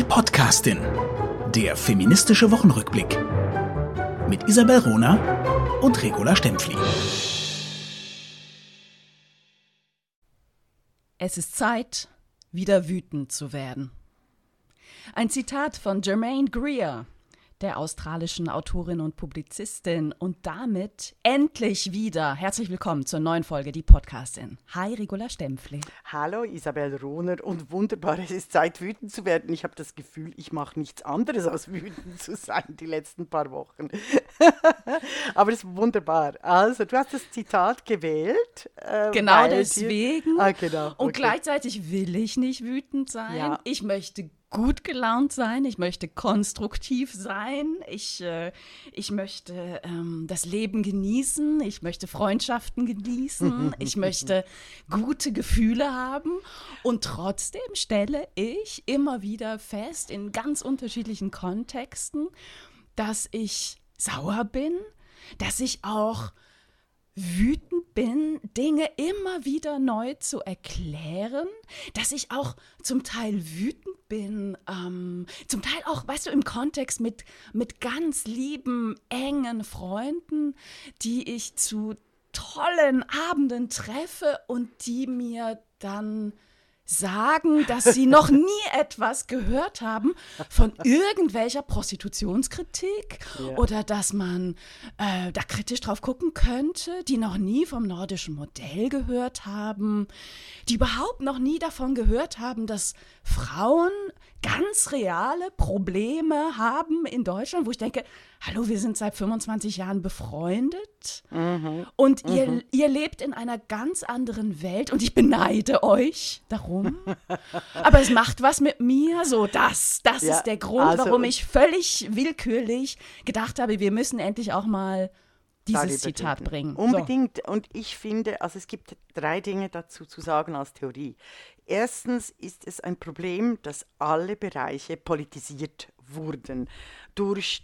Podcastin, der feministische Wochenrückblick mit Isabel Rohner und Regula Stempfli. Es ist Zeit, wieder wütend zu werden. Ein Zitat von Germaine Greer, der australischen Autorin und Publizistin, und damit endlich wieder herzlich willkommen zur neuen Folge Die Podcastin. Hi, Regula Stempfli. Hallo, Isabel Rohner, und wunderbar, es ist Zeit, wütend zu werden. Ich habe das Gefühl, ich mache nichts anderes, als wütend zu sein die letzten paar Wochen. Aber es ist wunderbar. Also, du hast das Zitat gewählt. Genau deswegen. Genau. Und gleichzeitig will ich nicht wütend sein. Ja. Ich möchte gut gelaunt sein, ich möchte konstruktiv sein, ich möchte das Leben genießen, ich möchte Freundschaften genießen, ich möchte gute Gefühle haben, und trotzdem stelle ich immer wieder fest, in ganz unterschiedlichen Kontexten, dass ich sauer bin, dass ich auch wütend bin, Dinge immer wieder neu zu erklären, dass ich auch zum Teil wütend bin, zum Teil auch, weißt du, im Kontext mit ganz lieben, engen Freunden, die ich zu tollen Abenden treffe und die mir dann sagen, dass sie noch nie etwas gehört haben von irgendwelcher Prostitutionskritik, oder dass man da kritisch drauf gucken könnte, die noch nie vom nordischen Modell gehört haben, die überhaupt noch nie davon gehört haben, dass Frauen ganz reale Probleme haben in Deutschland, wo ich denke, hallo, wir sind seit 25 Jahren befreundet und ihr lebt in einer ganz anderen Welt und ich beneide euch darum. Aber es macht was mit mir, so das ist der Grund, warum ich völlig willkürlich gedacht habe, wir müssen endlich auch mal dieses Zitat bringen. Unbedingt. So. Und ich finde, also es gibt 3 Dinge dazu zu sagen als Theorie. Erstens ist es ein Problem, dass alle Bereiche politisiert wurden durch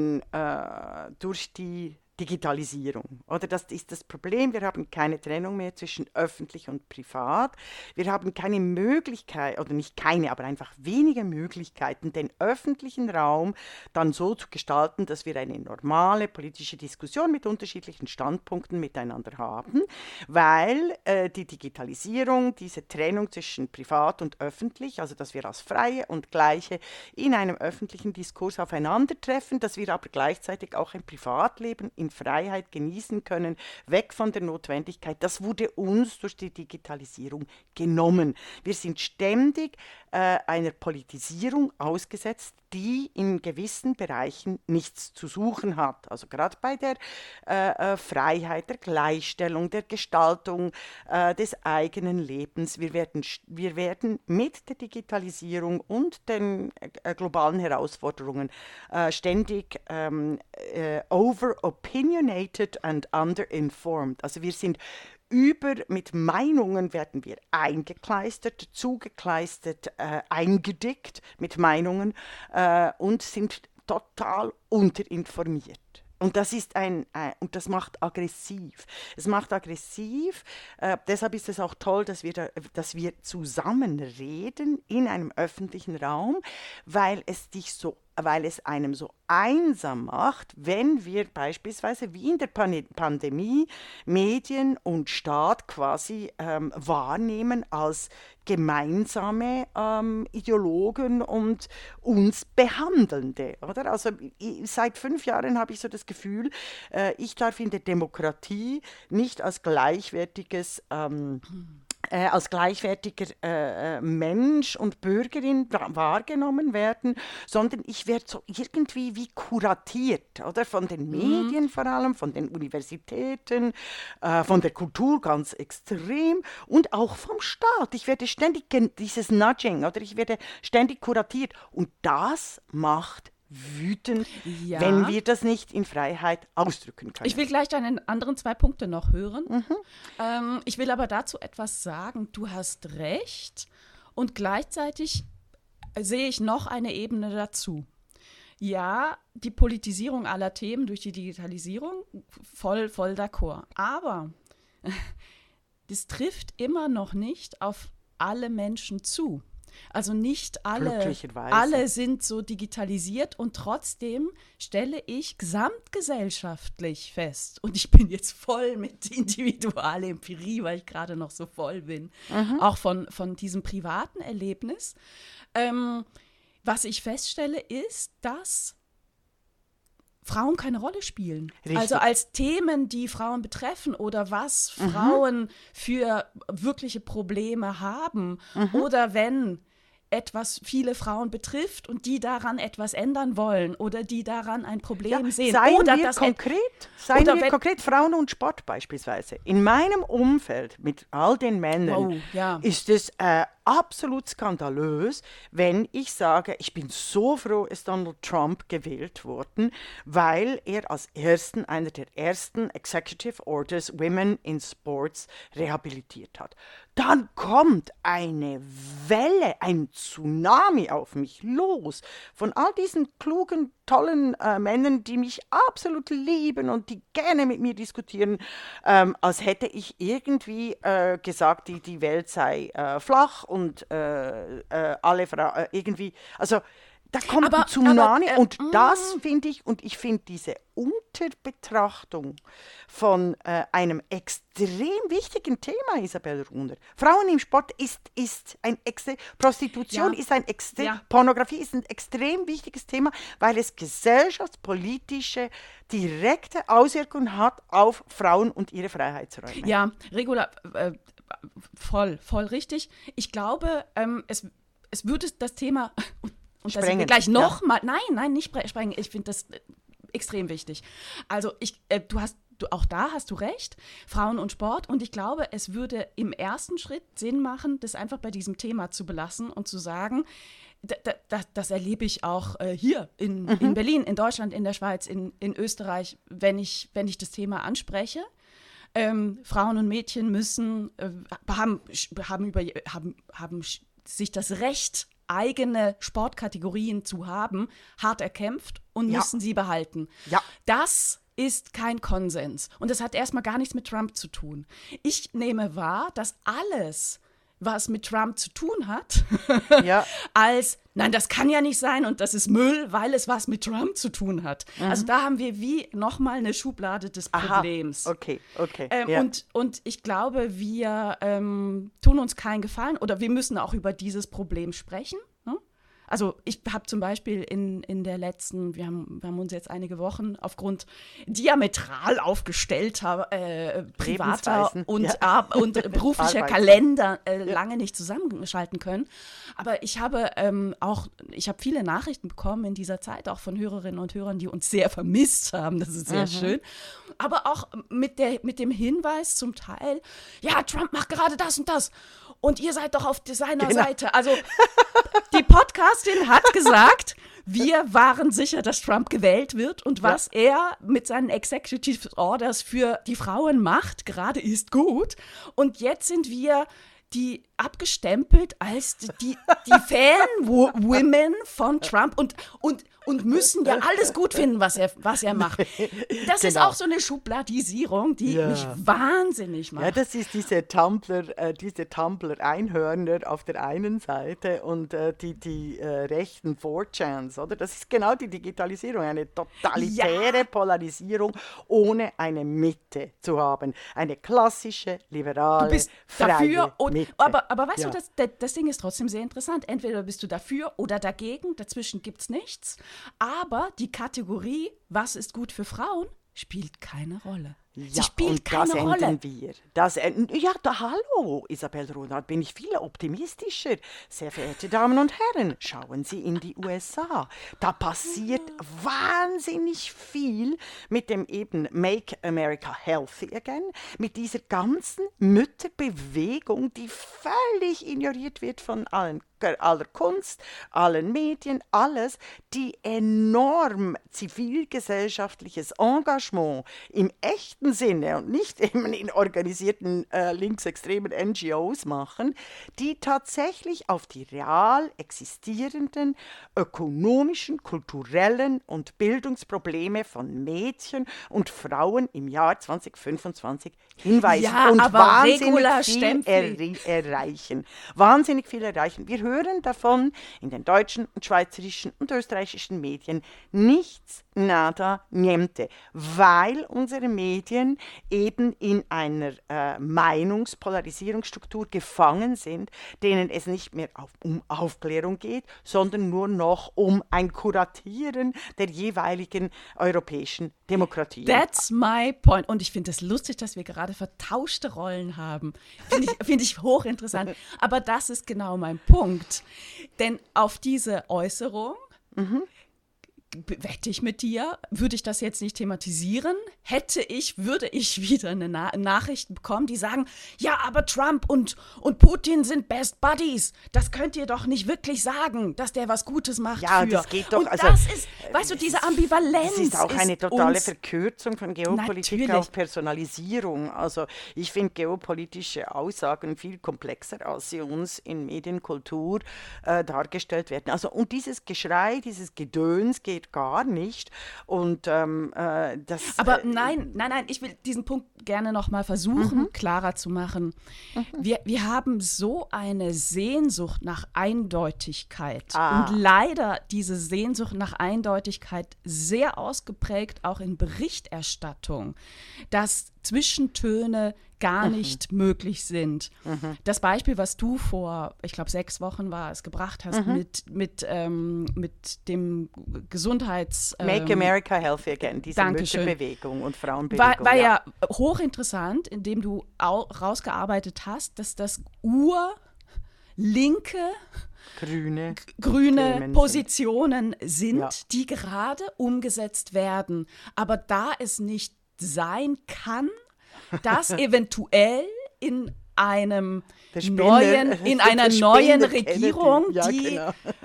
die Digitalisierung. Oder das ist das Problem, wir haben keine Trennung mehr zwischen öffentlich und privat. Wir haben keine Möglichkeit, oder nicht keine, aber einfach wenige Möglichkeiten, den öffentlichen Raum dann so zu gestalten, dass wir eine normale politische Diskussion mit unterschiedlichen Standpunkten miteinander haben, weil die Digitalisierung, diese Trennung zwischen privat und öffentlich, also dass wir als Freie und Gleiche in einem öffentlichen Diskurs aufeinandertreffen, dass wir aber gleichzeitig auch ein Privatleben in Freiheit genießen können, weg von der Notwendigkeit. Das wurde uns durch die Digitalisierung genommen. Wir sind ständig einer Politisierung ausgesetzt, die in gewissen Bereichen nichts zu suchen hat. Also gerade bei der Freiheit, der Gleichstellung, der Gestaltung des eigenen Lebens. Wir werden mit der Digitalisierung und den globalen Herausforderungen ständig over-opinionated and under-informed. Also wir sind mit Meinungen werden wir eingekleistert, zugekleistert, eingedickt mit Meinungen und sind total unterinformiert. Und das ist und das macht aggressiv. Es macht aggressiv. Deshalb ist es auch toll, dass wir zusammen reden in einem öffentlichen Raum, weil es einem so einsam macht, wenn wir beispielsweise wie in der Pandemie Medien und Staat quasi wahrnehmen als gemeinsame Ideologen und uns Behandelnde. Oder? Also seit 5 Jahren habe ich so das Gefühl, ich darf in der Demokratie nicht als gleichwertiger Mensch und Bürgerin wahrgenommen werden, sondern ich werde so irgendwie wie kuratiert, oder? Von den Medien vor allem, von den Universitäten, von der Kultur ganz extrem und auch vom Staat. Ich werde ständig dieses Nudging, oder ich werde ständig kuratiert, und das macht wütend, wenn wir das nicht in Freiheit ausdrücken können. Ich will gleich deine anderen 2 Punkte noch hören. Ich will aber dazu etwas sagen. Du hast recht, und gleichzeitig sehe ich noch eine Ebene dazu. Ja, die Politisierung aller Themen durch die Digitalisierung, voll d'accord. Aber das trifft immer noch nicht auf alle Menschen zu. Also nicht alle Glücklicherweise. sind so digitalisiert und trotzdem stelle ich gesamtgesellschaftlich fest, und ich bin jetzt voll mit Individualempirie, weil ich gerade noch so voll bin, auch von diesem privaten Erlebnis. Was ich feststelle, ist, dass Frauen keine Rolle spielen. Richtig. Also als Themen, die Frauen betreffen oder was Frauen für wirkliche Probleme haben oder wenn etwas viele Frauen betrifft und die daran etwas ändern wollen oder die daran ein Problem sehen. Seien oder wir konkret, Frauen und Sport beispielsweise. In meinem Umfeld mit all den Männern ist es absolut skandalös, wenn ich sage, ich bin so froh, ist Donald Trump gewählt worden, weil er als einer der ersten Executive Orders Women in Sports rehabilitiert hat. Dann kommt eine Welle, ein Tsunami auf mich los von all diesen klugen, tollen Männern, die mich absolut lieben und die gerne mit mir diskutieren, als hätte ich irgendwie gesagt, die Welt sei flach und alle Frauen irgendwie, also da kommt ein Tsunami und das finde ich, und ich finde diese Unterbetrachtung von einem extrem wichtigen Thema, Isabel Runer. Frauen im Sport ist ein Prostitution ist ein Pornografie ist ein extrem wichtiges Thema, weil es gesellschaftspolitische direkte Auswirkungen hat auf Frauen und ihre Freiheitsräume. Ja, Regula, voll richtig. Ich glaube, es würde das Thema und da sind wir gleich nochmal, nein, nicht sprengen, ich finde das extrem wichtig. Also auch da hast du recht, Frauen und Sport, und ich glaube, es würde im ersten Schritt Sinn machen, das einfach bei diesem Thema zu belassen und zu sagen, das erlebe ich auch hier in Berlin, in Deutschland, in der Schweiz, in Österreich, wenn ich das Thema anspreche. Frauen und Mädchen haben sich das Recht, eigene Sportkategorien zu haben, hart erkämpft und müssen sie behalten. Ja. Das ist kein Konsens. Und das hat erstmal gar nichts mit Trump zu tun. Ich nehme wahr, dass alles, was mit Trump zu tun hat, nein, das kann ja nicht sein und das ist Müll, weil es was mit Trump zu tun hat. Also da haben wir wie nochmal eine Schublade des Problems. Okay. Und ich glaube, wir tun uns keinen Gefallen oder wir müssen auch über dieses Problem sprechen. Ne? Also ich habe zum Beispiel in der letzten, wir haben uns jetzt einige Wochen aufgrund diametral aufgestellter privater und beruflicher Kalender lange nicht zusammenschalten können. Aber ich habe viele Nachrichten bekommen in dieser Zeit, auch von Hörerinnen und Hörern, die uns sehr vermisst haben. Das ist sehr schön. Aber auch mit dem Hinweis zum Teil, ja, Trump macht gerade das und das. Und ihr seid doch auf seiner Seite. Also die Podcastin hat gesagt, wir waren sicher, dass Trump gewählt wird. Und was er mit seinen Executive Orders für die Frauen macht, gerade ist gut. Und jetzt sind wir die abgestempelt als die Fan-Women von Trump und müssen ja alles gut finden, was er macht. Das ist auch so eine Schubladisierung, die mich wahnsinnig macht. Ja, das ist diese Tumblr-Einhörner auf der einen Seite und die rechten 4chans, oder? Das ist genau die Digitalisierung, eine totalitäre Polarisierung, ohne eine Mitte zu haben. Eine klassische, liberale, du bist freie dafür Mitte. Aber weißt du, das Ding ist trotzdem sehr interessant. Entweder bist du dafür oder dagegen, dazwischen gibt es nichts. Aber die Kategorie, was ist gut für Frauen, spielt keine Rolle. Sie spielt keine Rolle. Ändern wir. Hallo, Isabel Runer, bin ich viel optimistischer. Sehr verehrte Damen und Herren, schauen Sie in die USA. Da passiert wahnsinnig viel mit dem eben Make America Healthy Again, mit dieser ganzen Mütterbewegung, die völlig ignoriert wird von aller Kunst, allen Medien, alles, die enorm zivilgesellschaftliches Engagement im echten Sinne und nicht eben in organisierten linksextremen NGOs machen, die tatsächlich auf die real existierenden ökonomischen, kulturellen und Bildungsprobleme von Mädchen und Frauen im Jahr 2025 hinweisen und wahnsinnig viel erreichen. Wahnsinnig viel erreichen. Wir hören hören davon in den deutschen und schweizerischen und österreichischen Medien nichts, nada, niente, weil unsere Medien eben in einer Meinungspolarisierungsstruktur gefangen sind, denen es nicht mehr um Aufklärung geht, sondern nur noch um ein Kuratieren der jeweiligen europäischen Demokratien. That's my point. Und ich finde es lustig, dass wir gerade vertauschte Rollen haben. Find ich hochinteressant. Aber das ist genau mein Punkt. Denn auf diese Äußerung wette ich mit dir, würde ich das jetzt nicht thematisieren, würde ich wieder eine Nachricht bekommen, die sagen, ja, aber Trump und Putin sind Best Buddies. Das könnt ihr doch nicht wirklich sagen, dass der was Gutes macht für. Das geht doch. Und das ist, weißt du, diese Ambivalenz. Das ist auch eine totale Verkürzung von Geopolitik auf Personalisierung. Also ich finde geopolitische Aussagen viel komplexer, als sie uns in Medienkultur dargestellt werden. Also und dieses Geschrei, dieses Gedöns geht gar nicht. Und das. Aber nein, ich will diesen Punkt gerne noch mal versuchen, klarer zu machen. Wir haben so eine Sehnsucht nach Eindeutigkeit und leider diese Sehnsucht nach Eindeutigkeit sehr ausgeprägt auch in Berichterstattung, dass Zwischentöne gar nicht möglich sind. Das Beispiel, was du vor, ich glaube 6 Wochen war es, gebracht hast mit dem Gesundheits... Make America Healthy Again, diese Mütterbewegung und Frauenbewegung. War ja hochinteressant, indem du rausgearbeitet hast, dass das urlinke grüne Positionen sind, die gerade umgesetzt werden. Aber da es nicht sein kann, dass eventuell in einer neuen Regierung, die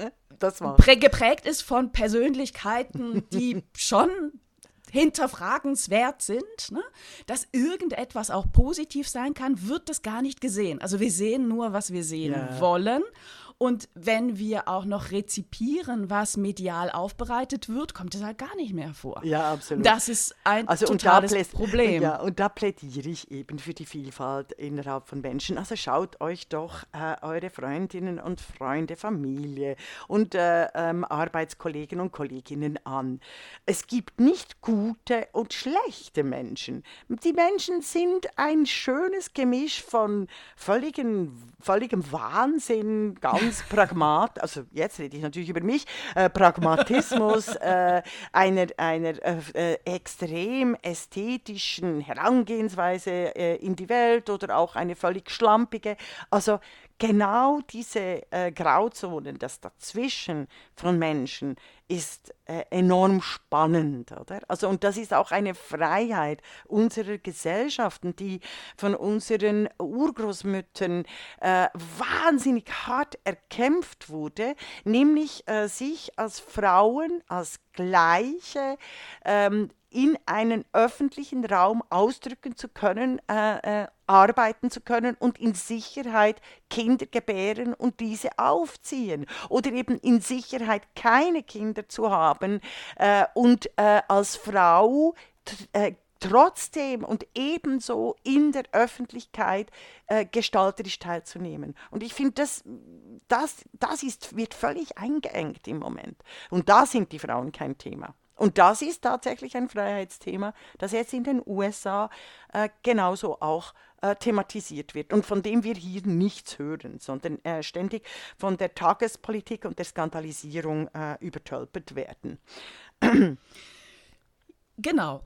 geprägt ist von Persönlichkeiten, die schon hinterfragenswert sind, ne? Dass irgendetwas auch positiv sein kann, wird das gar nicht gesehen. Also wir sehen nur, was wir sehen wollen. Und wenn wir auch noch rezipieren, was medial aufbereitet wird, kommt es halt gar nicht mehr vor. Ja, absolut. Das ist ein totales Problem. Ja, und da plädiere ich eben für die Vielfalt innerhalb von Menschen. Also schaut euch doch eure Freundinnen und Freunde, Familie und Arbeitskollegen und Kolleginnen an. Es gibt nicht gute und schlechte Menschen. Die Menschen sind ein schönes Gemisch von völligem Wahnsinn, ganz also jetzt rede ich natürlich über mich, Pragmatismus, einer extrem ästhetischen Herangehensweise in die Welt oder auch eine völlig schlampige. Also genau diese Grauzonen, das Dazwischen von Menschen ist enorm spannend, oder? Also, und das ist auch eine Freiheit unserer Gesellschaften, die von unseren Urgroßmüttern wahnsinnig hart erkämpft wurde, nämlich sich als Frauen, als Gleiche in einen öffentlichen Raum ausdrücken zu können, arbeiten zu können und in Sicherheit Kinder gebären und diese aufziehen. Oder eben in Sicherheit keine Kinder zu haben und als Frau trotzdem und ebenso in der Öffentlichkeit gestalterisch teilzunehmen. Und ich finde, das wird völlig eingeengt im Moment. Und da sind die Frauen kein Thema. Und das ist tatsächlich ein Freiheitsthema, das jetzt in den USA genauso auch thematisiert wird und von dem wir hier nichts hören, sondern ständig von der Tagespolitik und der Skandalisierung übertölpelt werden. Genau.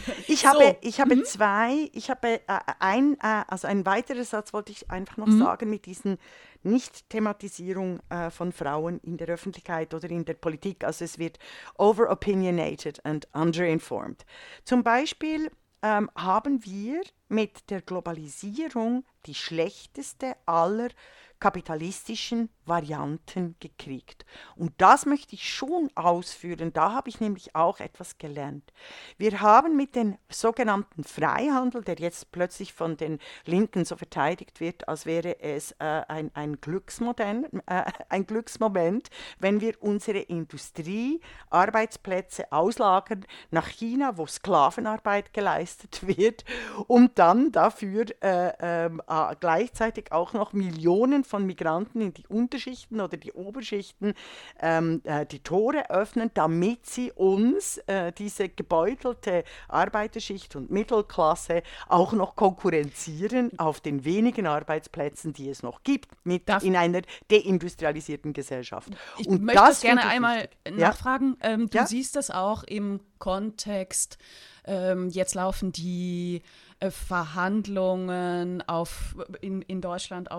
Ein weiterer Satz wollte ich einfach noch sagen mit diesen Nicht-Thematisierung von Frauen in der Öffentlichkeit oder in der Politik. Also es wird over-opinionated and under-informed. Zum Beispiel haben wir mit der Globalisierung die schlechteste aller kapitalistischen Varianten gekriegt. Und das möchte ich schon ausführen, da habe ich nämlich auch etwas gelernt. Wir haben mit dem sogenannten Freihandel, der jetzt plötzlich von den Linken so verteidigt wird, als wäre es ein Glücksmoment, wenn wir unsere Industrie, Arbeitsplätze auslagern nach China, wo Sklavenarbeit geleistet wird, um dann dafür gleichzeitig auch noch Millionen von Migranten in die Unterschichten oder die Oberschichten die Tore öffnen, damit sie uns, diese gebeutelte Arbeiterschicht und Mittelklasse, auch noch konkurrenzieren auf den wenigen Arbeitsplätzen, die es noch gibt, in einer deindustrialisierten Gesellschaft. Ich und möchte das gerne finde ich einmal wichtig. nachfragen. Du Ja? siehst das auch im Kontext, jetzt laufen die Verhandlungen in Deutschland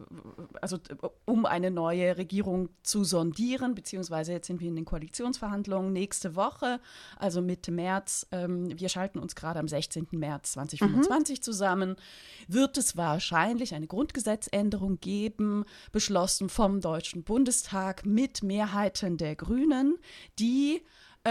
um eine neue Regierung zu sondieren, beziehungsweise jetzt sind wir in den Koalitionsverhandlungen nächste Woche, also Mitte März. Wir schalten uns gerade am 16. März 2025 zusammen. Wird es wahrscheinlich eine Grundgesetzänderung geben, beschlossen vom Deutschen Bundestag mit Mehrheiten der Grünen, die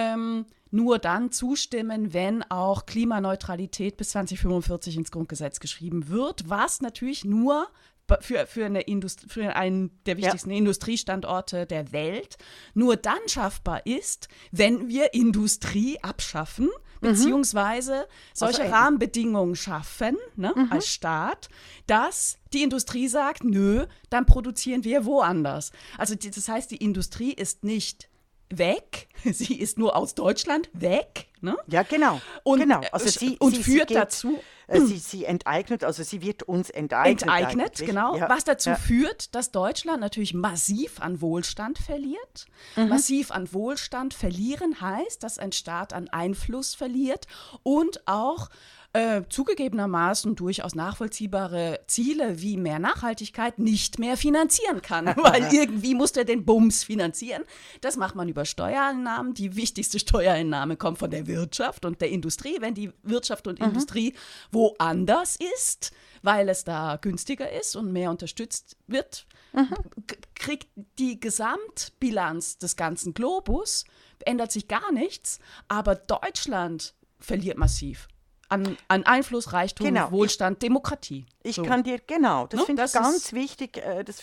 nur dann zustimmen, wenn auch Klimaneutralität bis 2045 ins Grundgesetz geschrieben wird, was natürlich nur für einen der wichtigsten Industriestandorte der Welt nur dann schaffbar ist, wenn wir Industrie abschaffen, beziehungsweise solche Rahmenbedingungen schaffen, als Staat, dass die Industrie sagt, nö, dann produzieren wir woanders. Also das heißt, die Industrie ist nicht weg, sie ist nur aus Deutschland weg. Ne? Ja, genau. Und, genau. Also sie führt geht, dazu. Sie enteignet, also sie wird uns enteignet. Genau. Ja. Was dazu führt, dass Deutschland natürlich massiv an Wohlstand verliert. Massiv an Wohlstand verlieren heißt, dass ein Staat an Einfluss verliert und auch zugegebenermaßen durchaus nachvollziehbare Ziele wie mehr Nachhaltigkeit nicht mehr finanzieren kann, weil irgendwie muss er den Bums finanzieren. Das macht man über Steuereinnahmen. Die wichtigste Steuereinnahme kommt von der Wirtschaft und der Industrie. Wenn die Wirtschaft und Industrie woanders ist, weil es da günstiger ist und mehr unterstützt wird, kriegt die Gesamtbilanz des ganzen Globus, ändert sich gar nichts, aber Deutschland verliert massiv. An Einfluss, Reichtum, Wohlstand, Demokratie. Das finde ich ganz wichtig,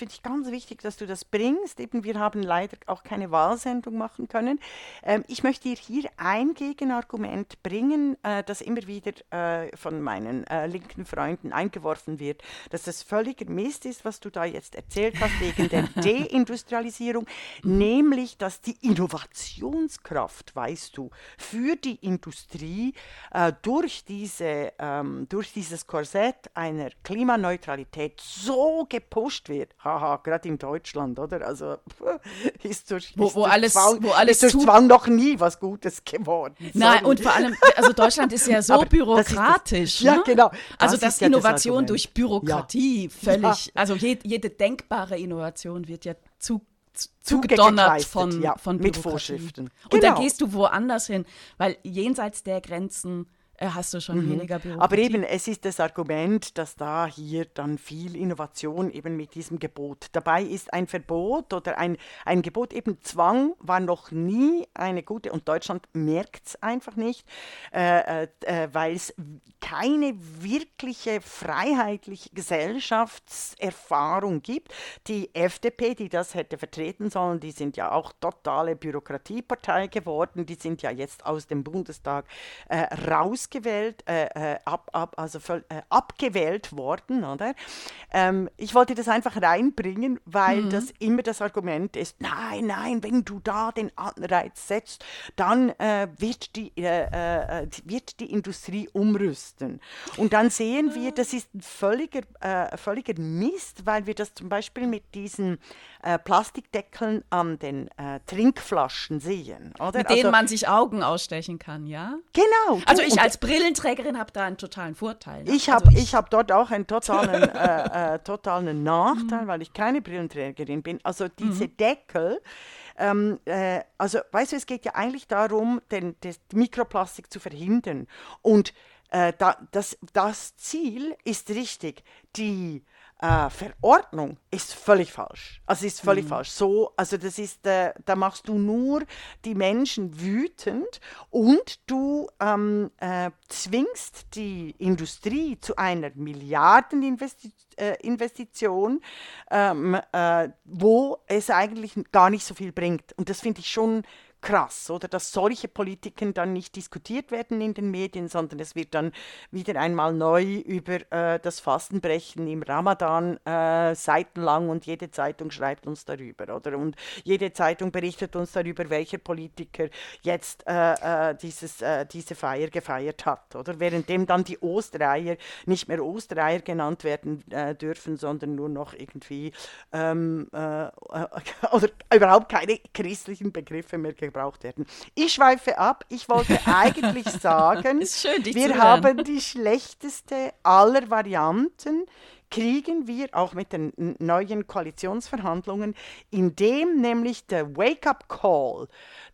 dass du das bringst. Eben, wir haben leider auch keine Wahlsendung machen können. Ich möchte dir hier ein Gegenargument bringen, das immer wieder von meinen linken Freunden eingeworfen wird, dass das völliger Mist ist, was du da jetzt erzählt hast, wegen der Deindustrialisierung, nämlich, dass die Innovationskraft, weißt du, für die Industrie durch dieses Korsett einer Klimaneutralität so gepusht wird, gerade in Deutschland, oder? Also ist durch Zwang noch nie was Gutes geworden. Nein, und vor allem, also Deutschland ist ja so bürokratisch. Ja, genau. Also dass Innovation durch Bürokratie völlig, also jede denkbare Innovation wird ja zugedonnert von Bürokratie. Mit Vorschriften. Und dann gehst du woanders hin, weil jenseits der Grenzen hast du schon weniger Bürokratie. Aber eben, es ist das Argument, dass da hier dann viel Innovation eben mit diesem Gebot. Dabei ist ein Verbot oder ein Gebot, eben Zwang war noch nie eine gute, und Deutschland merkt es einfach nicht, weil es keine wirkliche freiheitliche Gesellschaftserfahrung gibt. Die FDP, die das hätte vertreten sollen, die sind ja auch totale Bürokratiepartei geworden, die sind ja jetzt aus dem Bundestag abgewählt worden, oder? Ich wollte das einfach reinbringen, weil das immer das Argument ist, nein, wenn du da den Anreiz setzt, dann wird die Industrie umrüsten. Und dann sehen wir, das ist ein völliger Mist, weil wir das zum Beispiel mit diesen Plastikdeckeln an den Trinkflaschen sehen, oder? Mit denen man sich Augen ausstechen kann, ja? Genau. Also ich als Brillenträgerin habe da einen totalen Vorteil. Ne? Ich hab dort auch einen totalen Nachteil, weil ich keine Brillenträgerin bin. Also diese Deckel, also weißt du, es geht ja eigentlich darum, das Mikroplastik zu verhindern. Und das Ziel ist richtig. Die Verordnung ist völlig falsch. Also ist völlig falsch. So, also das ist, da machst du nur die Menschen wütend und du zwingst die Industrie zu einer Milliardeninvestition, wo es eigentlich gar nicht so viel bringt. Und das finde ich schon krass, oder dass solche Politiken dann nicht diskutiert werden in den Medien, sondern es wird dann wieder einmal neu über das Fastenbrechen im Ramadan seitenlang und jede Zeitung schreibt uns darüber, oder? Und jede Zeitung berichtet uns darüber, welcher Politiker jetzt diese Feier gefeiert hat, oder? Währenddem dann die Ostereier nicht mehr Ostereier genannt werden dürfen, sondern nur noch irgendwie oder überhaupt keine christlichen Begriffe mehr gebraucht werden. Ich schweife ab. Ich wollte eigentlich sagen, Ist schön, dich zu wir hören. haben die schlechteste aller Varianten, kriegen wir auch mit den neuen Koalitionsverhandlungen, indem nämlich der Wake-up-Call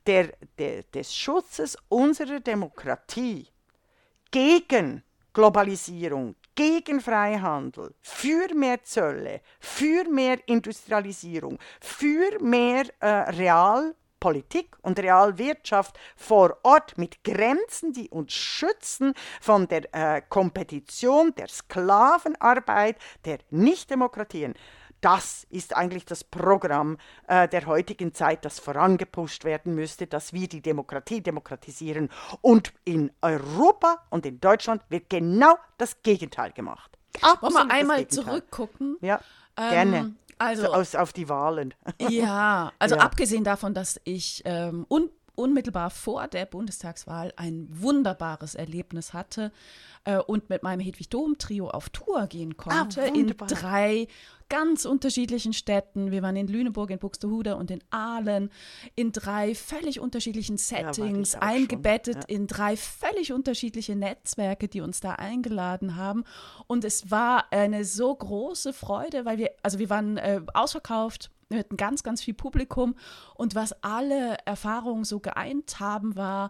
des Schutzes unserer Demokratie gegen Globalisierung, gegen Freihandel, für mehr Zölle, für mehr Industrialisierung, für mehr Realpolitik und Realwirtschaft vor Ort mit Grenzen, die uns schützen von der Kompetition, der Sklavenarbeit, der Nichtdemokratien. Das ist eigentlich das Programm der heutigen Zeit, das vorangepusht werden müsste, dass wir die Demokratie demokratisieren. Und in Europa und in Deutschland wird genau das Gegenteil gemacht. Wollen Absolut wir das einmal Gegenteil. zurückgucken? Ja, gerne. Also, Auf die Wahlen. ja, also Ja. abgesehen davon, dass ich unmittelbar vor der Bundestagswahl ein wunderbares Erlebnis hatte und mit meinem Hedwig Dom Trio auf Tour gehen konnte in wunderbar. 3 ganz unterschiedlichen Städten. Wir waren in Lüneburg, in Buxtehude und in Aalen, in 3 völlig unterschiedlichen Settings, ich auch eingebettet schon, ja. in 3 völlig unterschiedliche Netzwerke, die uns da eingeladen haben. Und es war eine so große Freude, weil wir waren ausverkauft. Wir hatten ganz, ganz viel Publikum und was alle Erfahrungen so geeint haben, war,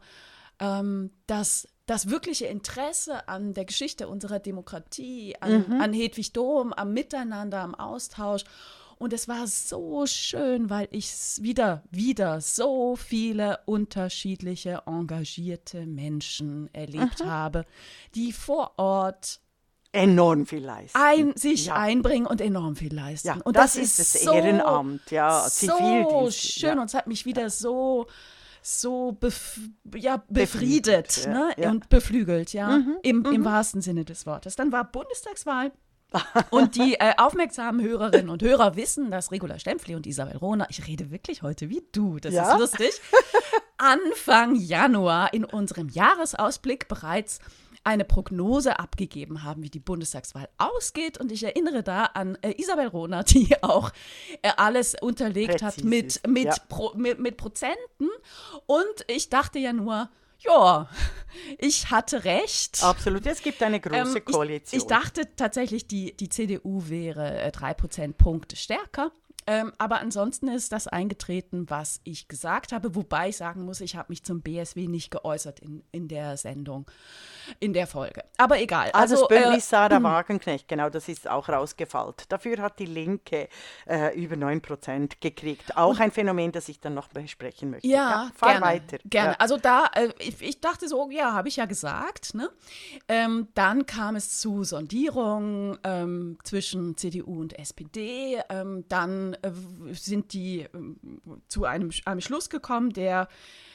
dass das wirkliche Interesse an der Geschichte unserer Demokratie, an Hedwig Dom, am Miteinander, am Austausch. Und es war so schön, weil ich wieder so viele unterschiedliche, engagierte Menschen erlebt habe, die vor Ort Enorm viel leisten. sich Ja. einbringen und enorm viel leisten. Ja, und das ist das Ehrenamt, ja, so Zivildienst. schön und es hat mich wieder so befriedet, Beflügelt, ne? ja. Und beflügelt, ja, im wahrsten Sinne des Wortes. Dann war Bundestagswahl und die aufmerksamen Hörerinnen und Hörer wissen, dass Regula Stempfli und Isabel Rohner, ich rede wirklich heute wie du, das Ja. ist lustig, Anfang Januar in unserem Jahresausblick bereits eine Prognose abgegeben haben, wie die Bundestagswahl ausgeht. Und ich erinnere da an Isabel Rohner, die auch alles unterlegt hat Präzise, mit ja. Prozenten. Und ich dachte ja nur, ja, ich hatte recht. Absolut, es gibt eine große Koalition. Ich dachte tatsächlich, die CDU wäre 3 Prozentpunkte stärker. Aber ansonsten ist das eingetreten, was ich gesagt habe, wobei ich sagen muss, ich habe mich zum BSW nicht geäußert in der Sendung, in der Folge. Aber egal. Also das Bündnis Sarah Wagenknecht, genau, das ist auch rausgefallen. Dafür hat die Linke über 9% gekriegt. Auch ein Phänomen, das ich dann noch besprechen möchte. Ja, fahr gerne, weiter. gerne. Ja. Also da, ich dachte so, ja, habe ich ja gesagt. Ne? Dann kam es zu Sondierungen zwischen CDU und SPD. Dann sind die zu einem Schluss gekommen, der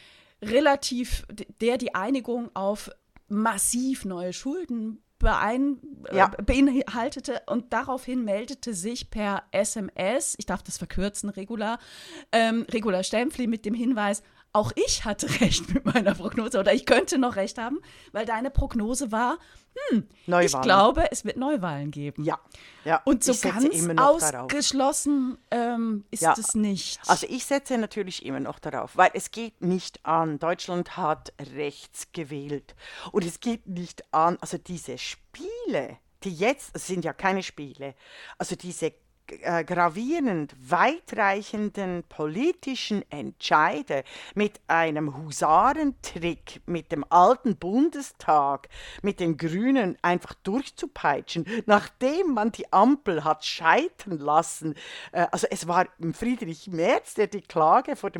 die Einigung auf massiv neue Schulden beinhaltete und daraufhin meldete sich per SMS, ich darf das verkürzen, Regula Stempfli mit dem Hinweis, auch ich hatte recht mit meiner Prognose oder ich könnte noch recht haben, weil deine Prognose war, ich glaube, es wird Neuwahlen geben. Ja, ja. Und so ich setze ganz immer noch darauf. ausgeschlossen ist Ja. es nicht. Also ich setze natürlich immer noch darauf, weil es geht nicht an, Deutschland hat rechts gewählt und es geht nicht an, also diese Spiele, die jetzt, es sind ja keine Spiele, also diese gravierend weitreichenden politischen Entscheide mit einem Husarentrick, mit dem alten Bundestag, mit den Grünen einfach durchzupeitschen, nachdem man die Ampel hat scheitern lassen. Also es war Friedrich Merz, der die Klage vor dem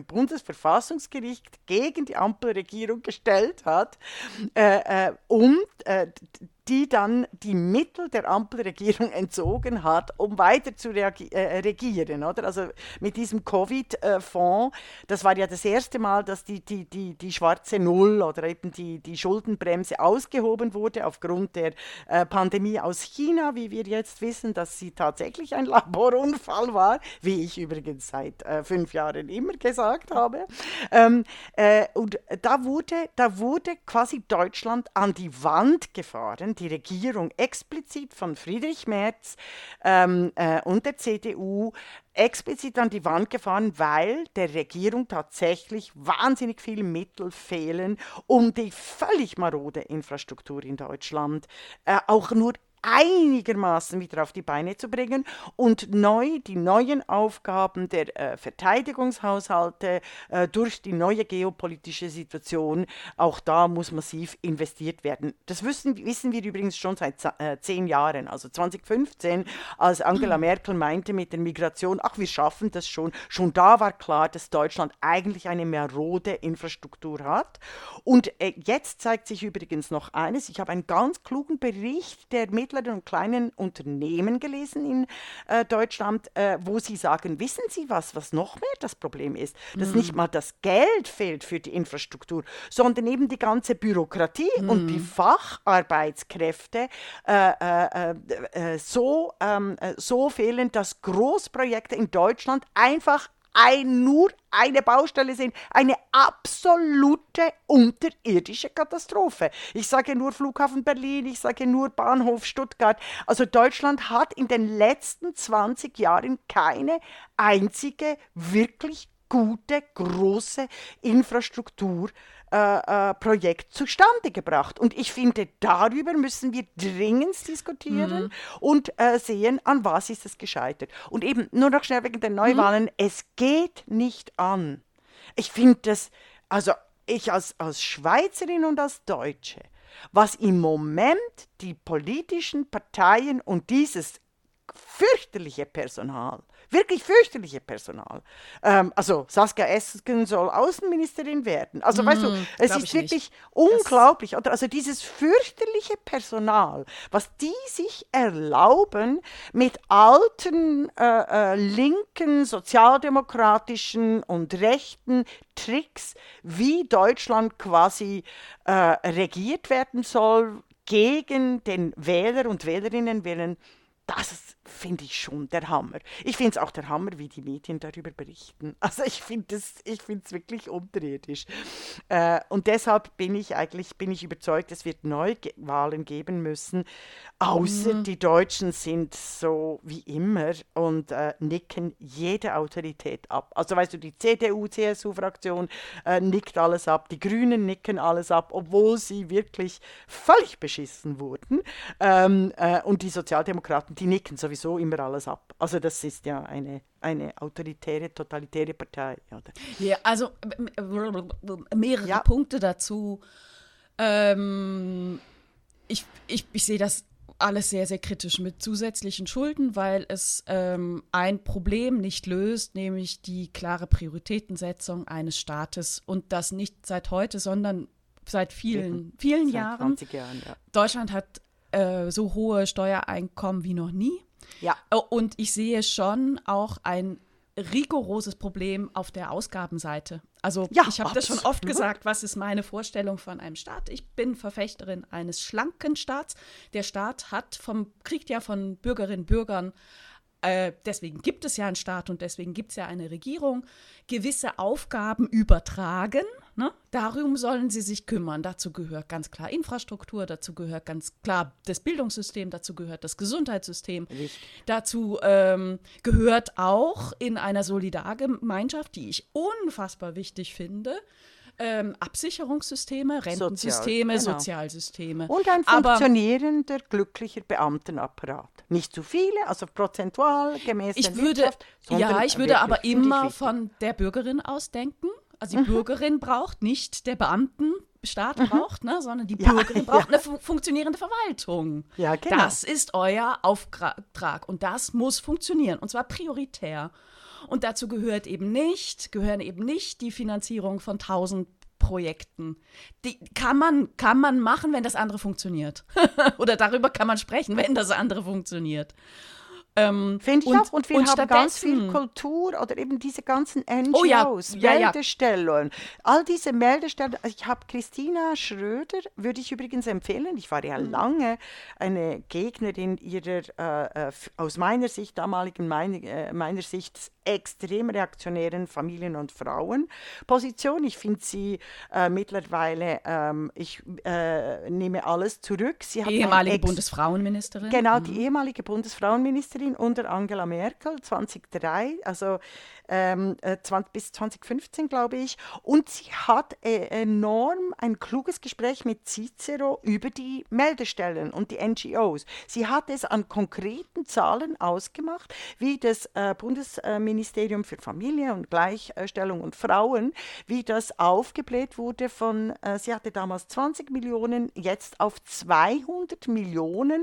Bundesverfassungsgericht gegen die Ampelregierung gestellt hat und die dann die Mittel der Ampelregierung entzogen hat, um weiter zu regieren. Oder? Also mit diesem Covid-Fonds, das war ja das erste Mal, dass die schwarze Null oder eben die Schuldenbremse ausgehoben wurde aufgrund der Pandemie aus China, wie wir jetzt wissen, dass sie tatsächlich ein Laborunfall war, wie ich übrigens seit 5 Jahren immer gesagt habe. Und da wurde quasi Deutschland an die Wand gefahren, die Regierung explizit von Friedrich Merz und der CDU explizit an die Wand gefahren, weil der Regierung tatsächlich wahnsinnig viele Mittel fehlen, um die völlig marode Infrastruktur in Deutschland auch nur einigermaßen wieder auf die Beine zu bringen und die neuen Aufgaben der Verteidigungshaushalte durch die neue geopolitische Situation, auch da muss massiv investiert werden. Das wissen wir übrigens schon seit 10 Jahren, also 2015, als Angela Merkel meinte mit der Migration, ach, wir schaffen das schon da war klar, dass Deutschland eigentlich eine marode Infrastruktur hat. Und jetzt zeigt sich übrigens noch eines, ich habe einen ganz klugen Bericht der mittleren und kleinen Unternehmen gelesen in Deutschland, wo sie sagen, wissen Sie was noch mehr das Problem ist? Dass nicht mal das Geld fehlt für die Infrastruktur, sondern eben die ganze Bürokratie und die Facharbeitskräfte so fehlen, dass Großprojekte in Deutschland einfach nur eine Baustelle sind, eine absolute unterirdische Katastrophe. Ich sage nur Flughafen Berlin, ich sage nur Bahnhof Stuttgart. Also Deutschland hat in den letzten 20 Jahren keine einzige wirklich gute, große Infrastrukturprojekt zustande gebracht. Und ich finde, darüber müssen wir dringend diskutieren und sehen, an was ist es gescheitert. Und eben, nur noch schnell wegen der Neuwahlen, es geht nicht an. Ich finde das, also ich als Schweizerin und als Deutsche, was im Moment die politischen Parteien und dieses fürchterliche Personal, wirklich fürchterliche Personal. Also Saskia Esken soll Außenministerin werden. Also weißt du, es ist wirklich unglaublich. Oder? Also dieses fürchterliche Personal, was die sich erlauben mit alten, linken, sozialdemokratischen und rechten Tricks, wie Deutschland quasi regiert werden soll, gegen den Wähler und Wählerinnen willen. Das finde ich schon der Hammer. Ich finde es auch der Hammer, wie die Medien darüber berichten. Also ich finde es wirklich unterirdisch. Und deshalb bin ich überzeugt, es wird Neuwahlen geben müssen. Außer die Deutschen sind so wie immer und nicken jede Autorität ab. Also weißt du, die CDU-CSU-Fraktion nickt alles ab, die Grünen nicken alles ab, obwohl sie wirklich völlig beschissen wurden. Und die Sozialdemokraten, die nicken sowieso immer alles ab. Also das ist ja eine autoritäre, totalitäre Partei. Oder? Ja, also mehrere Punkte dazu. Ich sehe das alles sehr, sehr kritisch mit zusätzlichen Schulden, weil es ein Problem nicht löst, nämlich die klare Prioritätensetzung eines Staates und das nicht seit heute, sondern seit vielen Jahren. 20 Jahren, ja. Deutschland hat so hohe Steuereinkommen wie noch nie. Ja. Und ich sehe schon auch ein rigoroses Problem auf der Ausgabenseite. Also ich habe das schon oft gesagt, was ist meine Vorstellung von einem Staat? Ich bin Verfechterin eines schlanken Staats. Der Staat kriegt ja von Bürgerinnen und Bürgern, deswegen gibt es ja einen Staat und deswegen gibt es ja eine Regierung, gewisse Aufgaben übertragen. Ne? Darum sollen sie sich kümmern. Dazu gehört ganz klar Infrastruktur, dazu gehört ganz klar das Bildungssystem, dazu gehört das Gesundheitssystem. Richtig. Dazu gehört auch in einer Solidargemeinschaft, die ich unfassbar wichtig finde, Absicherungssysteme, Rentensysteme, Sozialsysteme. Und ein funktionierender, glücklicher Beamtenapparat. Nicht zu viele, also prozentual gemäß der Wirtschaft. Ich würde aber immer von der Bürgerin aus denken. Also die Bürgerin braucht nicht der Beamtenstaat braucht, sondern die Bürgerin braucht eine funktionierende Verwaltung. Ja, genau. Das ist euer Auftrag und das muss funktionieren und zwar prioritär. Und dazu gehören eben nicht die Finanzierung von 1000 Projekten. Die kann man machen, wenn das andere funktioniert. Oder darüber kann man sprechen, wenn das andere funktioniert. Finde ich auch. Und wir haben ganz viel Kultur oder eben diese ganzen NGOs, Meldestellen. All diese Meldestellen. Ich habe Christina Schröder, würde ich übrigens empfehlen. Ich war ja lange eine Gegnerin ihrer, aus meiner Sicht, meiner Sicht, extrem reaktionären Familien- und Frauenposition. Ich finde sie mittlerweile, ich nehme alles zurück. Sie hat ehemalige Bundesfrauenministerin. Genau, die ehemalige Bundesfrauenministerin unter Angela Merkel, 2003, also bis 2015, glaube ich. Und sie hat enorm ein kluges Gespräch mit Cicero über die Meldestellen und die NGOs. Sie hat es an konkreten Zahlen ausgemacht, wie das Bundesministerium für Familie und Gleichstellung und Frauen, wie das aufgebläht wurde sie hatte damals 20 Millionen, jetzt auf 200 Millionen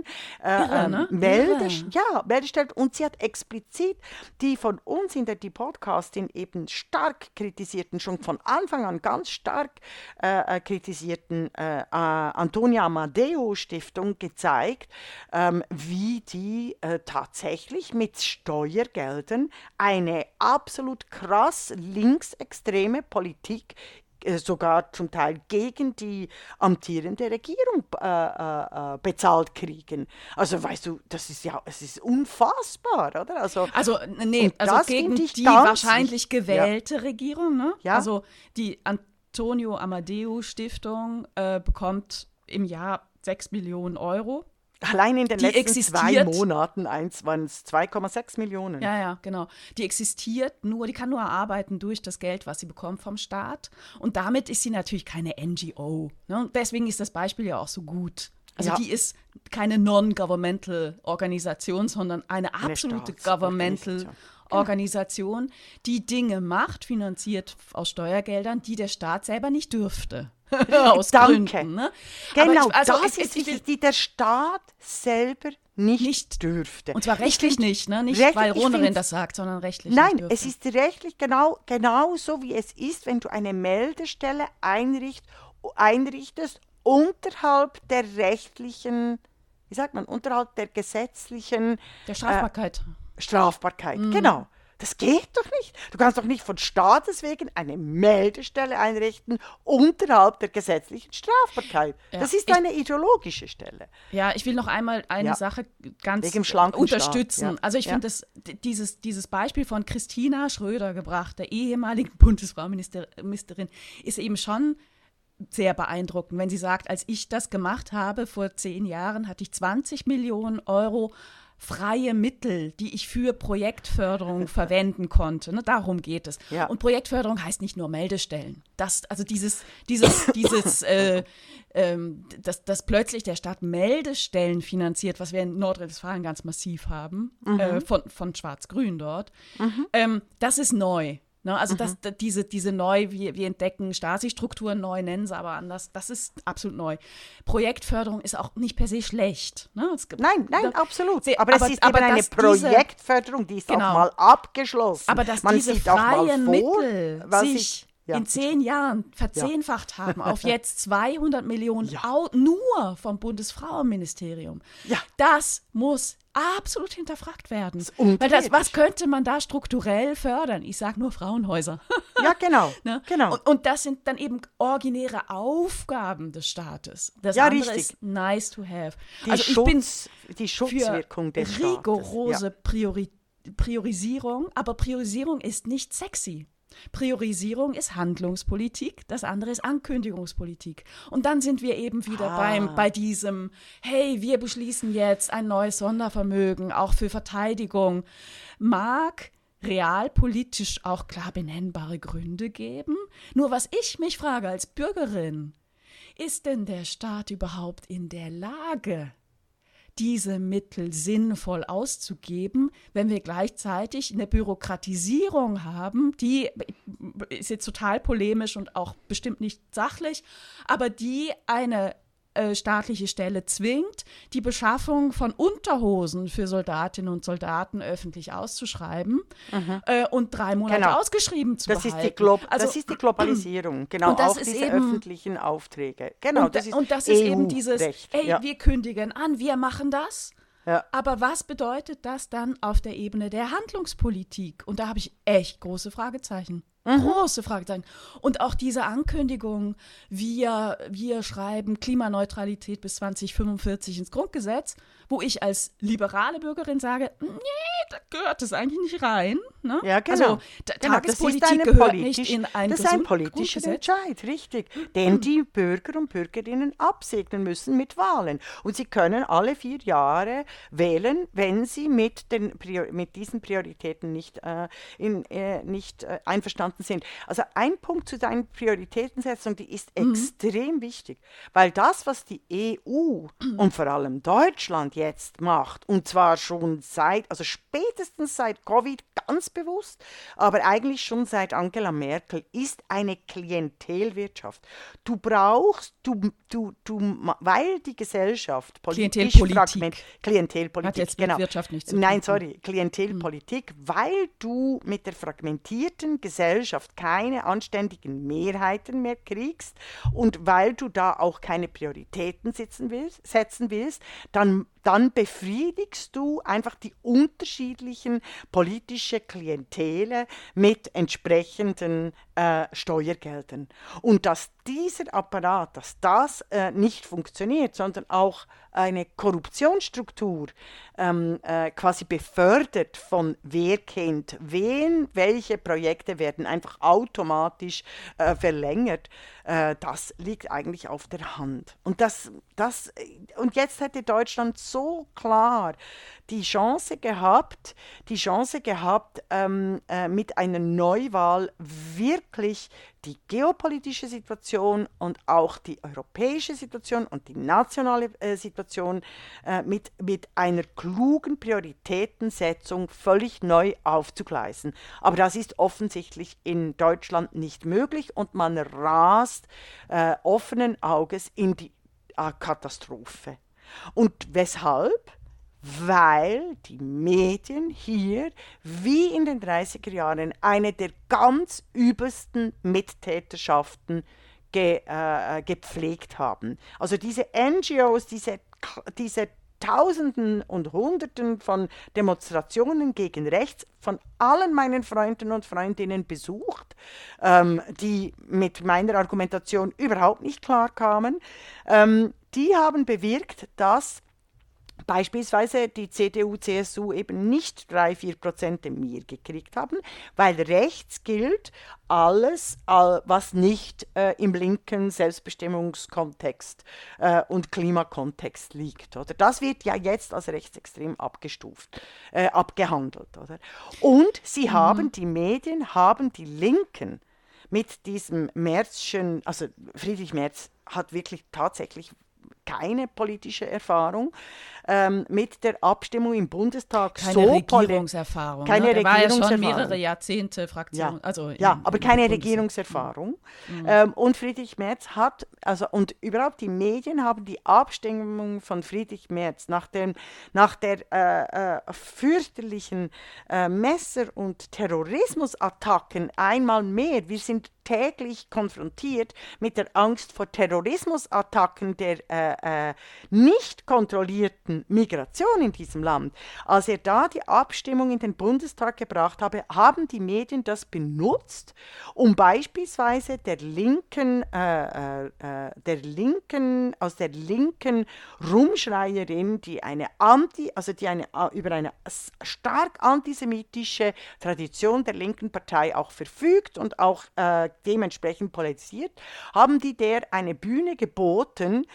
Meldestellen. Und sie hat explizit die von uns in der Die Podcastin eben stark kritisierten, schon von Anfang an ganz stark kritisierten Antonia Amadeo Stiftung gezeigt, wie die tatsächlich mit Steuergeldern eine absolut krass linksextreme Politik sogar zum Teil gegen die amtierende Regierung bezahlt kriegen. Also weißt du, es ist unfassbar, oder? Also gegen die wahrscheinlich gewählte Regierung, ne? Ja. Also die Antonio Amadeo Stiftung bekommt im Jahr 6 Millionen Euro. Allein in den letzten 2 Monaten waren es 2,6 Millionen. Ja, genau. Die kann nur arbeiten durch das Geld, was sie bekommt vom Staat. Und damit ist sie natürlich keine NGO. Ne? Und deswegen ist das Beispiel ja auch so gut. Also die ist keine non-governmental Organisation, sondern eine absolute governmental Organisation, die Dinge macht, finanziert aus Steuergeldern, die der Staat selber nicht dürfte. Aus Gründen. Ne? Genau, das ist wichtig, die der Staat selber nicht dürfte. Und zwar rechtlich nicht, ne? Nicht weil Ronerin das sagt, sondern rechtlich Nein, nicht dürfte. Es ist rechtlich genau so, wie es ist, wenn du eine Meldestelle einrichtest unterhalb der rechtlichen, unterhalb der gesetzlichen der Strafbarkeit. Strafbarkeit, genau. Das geht doch nicht. Du kannst doch nicht von Staates wegen eine Meldestelle einrichten unterhalb der gesetzlichen Strafbarkeit. Ja, das ist eine ideologische Stelle. Ja, ich will noch einmal eine Sache ganz unterstützen. Ja. Also ich finde dieses Beispiel von Christina Schröder gebracht, der ehemaligen Bundesfrauenministerin, ist eben schon sehr beeindruckend, wenn sie sagt, als ich das gemacht habe vor 10 Jahren, hatte ich 20 Millionen Euro freie Mittel, die ich für Projektförderung verwenden konnte. Ne, darum geht es. Ja. Und Projektförderung heißt nicht nur Meldestellen. Dass plötzlich der Staat Meldestellen finanziert, was wir in Nordrhein-Westfalen ganz massiv haben, von Schwarz-Grün dort, das ist neu. Ne, also diese neu, wir entdecken Stasi-Strukturen neu, nennen sie aber anders, das ist absolut neu. Projektförderung ist auch nicht per se schlecht. Ne? Nein, absolut. Aber es ist eben eine Projektförderung, die ist auch mal abgeschlossen. Aber dass diese freien Mittel sich in 10 Jahren verzehnfacht haben auf jetzt 200 Millionen nur vom Bundesfrauenministerium, das muss absolut hinterfragt werden. Weil was könnte man da strukturell fördern? Ich sage nur Frauenhäuser. Ja, genau. Ne? Genau. Und das sind dann eben originäre Aufgaben des Staates. Das andere ist nice to have. Die Schutzwirkung des Staates. Rigorose Priorisierung, aber Priorisierung ist nicht sexy. Priorisierung ist Handlungspolitik, das andere ist Ankündigungspolitik. Und dann sind wir eben wieder bei diesem, hey, wir beschließen jetzt ein neues Sondervermögen, auch für Verteidigung. Mag realpolitisch auch klar benennbare Gründe geben? Nur was ich mich frage als Bürgerin, ist denn der Staat überhaupt in der Lage, diese Mittel sinnvoll auszugeben, wenn wir gleichzeitig eine Bürokratisierung haben, die ist jetzt total polemisch und auch bestimmt nicht sachlich, aber die eine staatliche Stelle zwingt, die Beschaffung von Unterhosen für Soldatinnen und Soldaten öffentlich auszuschreiben und 3 Monate ausgeschrieben zu behalten. Das ist die Globalisierung, genau, und das auch ist diese eben, öffentlichen Aufträge. Genau, das ist eben dieses, ey, ja. wir kündigen an, wir machen das. Ja. Aber was bedeutet das dann auf der Ebene der Handlungspolitik? Und da habe ich echt große Fragezeichen. Große Fragezeichen. Und auch diese Ankündigung, wir schreiben Klimaneutralität bis 2045 ins Grundgesetz, wo ich als liberale Bürgerin sage, nee, da gehört das eigentlich nicht rein. Ne? Ja, genau. Also Tagespolitik das gehört nicht in ein Das ist ein politischer Entscheid, richtig, den die Bürger und Bürgerinnen absegnen müssen mit Wahlen. Und sie können alle 4 Jahre wählen, wenn sie mit diesen Prioritäten nicht einverstanden sind. Also ein Punkt zu deiner Prioritätensetzung, die ist extrem wichtig, weil das, was die EU und vor allem Deutschland jetzt macht, und zwar schon spätestens seit Covid ganz bewusst, aber eigentlich schon seit Angela Merkel, ist eine Klientelwirtschaft. Du brauchst, weil die Gesellschaft politisch Klientelpolitik, hat jetzt genau. mit Wirtschaft nichts zu tun. Nein, sorry, Klientelpolitik, weil du mit der fragmentierten Gesellschaft keine anständigen Mehrheiten mehr kriegst und weil du da auch keine Prioritäten setzen willst, dann befriedigst du einfach die unterschiedlichen politische Klientele mit entsprechenden Steuergeldern. Und dass dieser Apparat, dass das nicht funktioniert, sondern auch eine Korruptionsstruktur quasi befördert von wer kennt wen, welche Projekte werden einfach automatisch verlängert, das liegt eigentlich auf der Hand. Und jetzt hätte Deutschland so klar die Chance gehabt, mit einer Neuwahl wirklich die geopolitische Situation und auch die europäische Situation und die nationale Situation mit einer klugen Prioritätensetzung völlig neu aufzugleisen. Aber das ist offensichtlich in Deutschland nicht möglich und man rast offenen Auges in die Katastrophe. Und weshalb? Weil die Medien hier, wie in den 30er Jahren, eine der ganz übelsten Mittäterschaften gepflegt haben. Also diese NGOs, diese Tausenden und Hunderten von Demonstrationen gegen rechts von allen meinen Freunden und Freundinnen besucht, die mit meiner Argumentation überhaupt nicht klar kamen, die haben bewirkt, dass beispielsweise die CDU, CSU eben nicht 3-4% mehr gekriegt haben, weil rechts gilt alles, was nicht im linken Selbstbestimmungskontext und Klimakontext liegt. Oder? Das wird ja jetzt als rechtsextrem abgehandelt. Oder? Und die Medien haben die Linken mit diesem Märzchen, also Friedrich Merz hat wirklich tatsächlich keine politische Erfahrung, mit der Abstimmung im Bundestag keine Regierungserfahrung. Keine Regierungserfahrung. War ja schon mehrere Jahrzehnte Fraktion. Aber keine Regierungserfahrung. Und Friedrich Merz und überhaupt die Medien haben die Abstimmung von Friedrich Merz nach der fürchterlichen Messer- und Terrorismusattacken einmal mehr. Wir sind täglich konfrontiert mit der Angst vor Terrorismusattacken der nicht kontrollierten Migration in diesem Land. Als er da die Abstimmung in den Bundestag gebracht habe, haben die Medien das benutzt, um beispielsweise aus der linken Rumschreierin, die über eine stark antisemitische Tradition der linken Partei auch verfügt und auch dementsprechend polarisiert, haben die der eine Bühne geboten,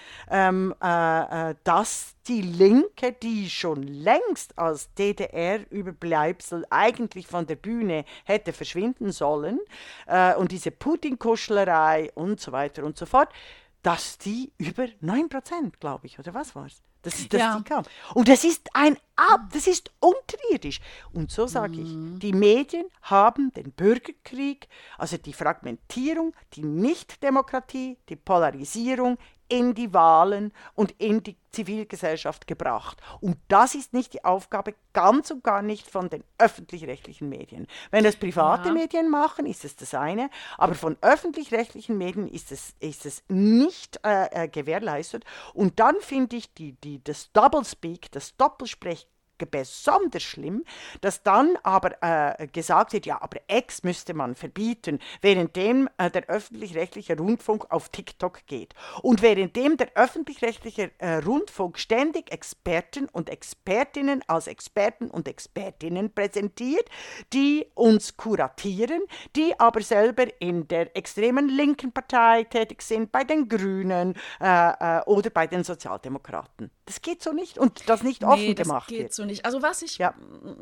dass die Linke, die schon längst als DDR-Überbleibsel eigentlich von der Bühne hätte verschwinden sollen, und diese Putin-Kuschlerei und so weiter und so fort, dass die über 9%, glaube ich, oder was war es? Die kam. Und das ist unterirdisch. Und so sage ich, die Medien haben den Bürgerkrieg, also die Fragmentierung, die Nichtdemokratie, die Polarisierung in die Wahlen und in die Zivilgesellschaft gebracht. Und das ist nicht die Aufgabe, ganz und gar nicht von den öffentlich-rechtlichen Medien. Wenn das private Medien machen, ist es das eine, aber von öffentlich-rechtlichen Medien ist es nicht gewährleistet. Und dann finde ich das Doublespeak, das Doppelsprech besonders schlimm, dass dann aber gesagt wird, ja, aber X müsste man verbieten, währenddem der öffentlich-rechtliche Rundfunk auf TikTok geht. Und währenddem der öffentlich-rechtliche Rundfunk ständig Experten und Expertinnen als Experten und Expertinnen präsentiert, die uns kuratieren, die aber selber in der extremen linken Partei tätig sind, bei den Grünen oder bei den Sozialdemokraten. Das geht so nicht und das nicht offen gemacht wird. Das geht so nicht. Also was ich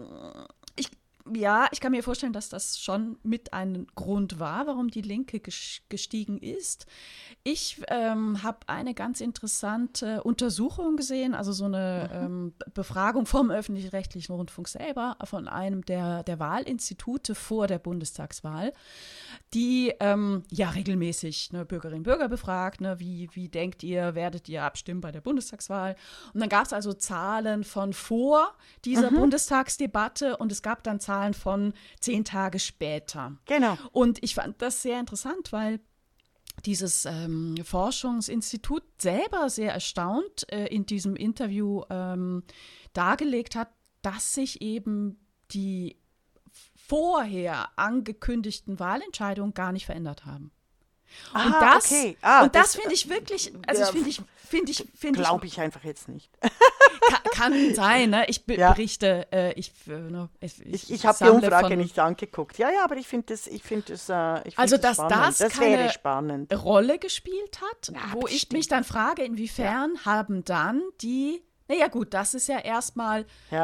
kann mir vorstellen, dass das schon mit ein Grund war, warum die Linke gestiegen ist. Ich habe eine ganz interessante Untersuchung gesehen, also so eine Befragung vom öffentlich-rechtlichen Rundfunk selber, von einem der Wahlinstitute vor der Bundestagswahl, die regelmäßig Bürgerinnen und Bürger befragt, wie denkt ihr, werdet ihr abstimmen bei der Bundestagswahl? Und dann gab es also Zahlen von vor dieser Bundestagsdebatte und es gab dann Zahlen von 10 Tage später. Genau. Und ich fand das sehr interessant, weil dieses Forschungsinstitut selber sehr erstaunt in diesem Interview dargelegt hat, dass sich eben die vorher angekündigten Wahlentscheidungen gar nicht verändert haben. Und das finde ich wirklich, also finde ich glaube ich einfach jetzt nicht. Kann sein, ne? Ich berichte, ich habe die Umfrage nicht angeguckt. Ja, aber ich finde das also, dass spannend. Das wäre spannend. Rolle gespielt hat, wo ich mich dann frage, inwiefern haben dann die. Naja gut, das ist ja erstmal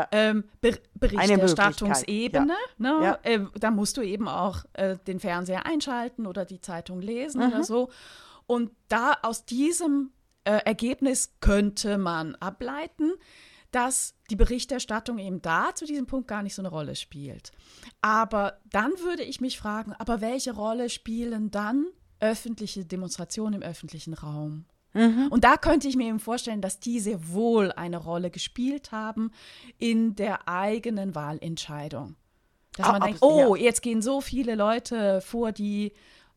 Berichterstattungsebene. Da musst du eben auch den Fernseher einschalten oder die Zeitung lesen oder so. Und da aus diesem Ergebnis könnte man ableiten, dass die Berichterstattung eben da zu diesem Punkt gar nicht so eine Rolle spielt. Aber dann würde ich mich fragen, aber welche Rolle spielen dann öffentliche Demonstrationen im öffentlichen Raum? Und da könnte ich mir eben vorstellen, dass die sehr wohl eine Rolle gespielt haben in der eigenen Wahlentscheidung. Dass man denkt, jetzt gehen so viele Leute vor die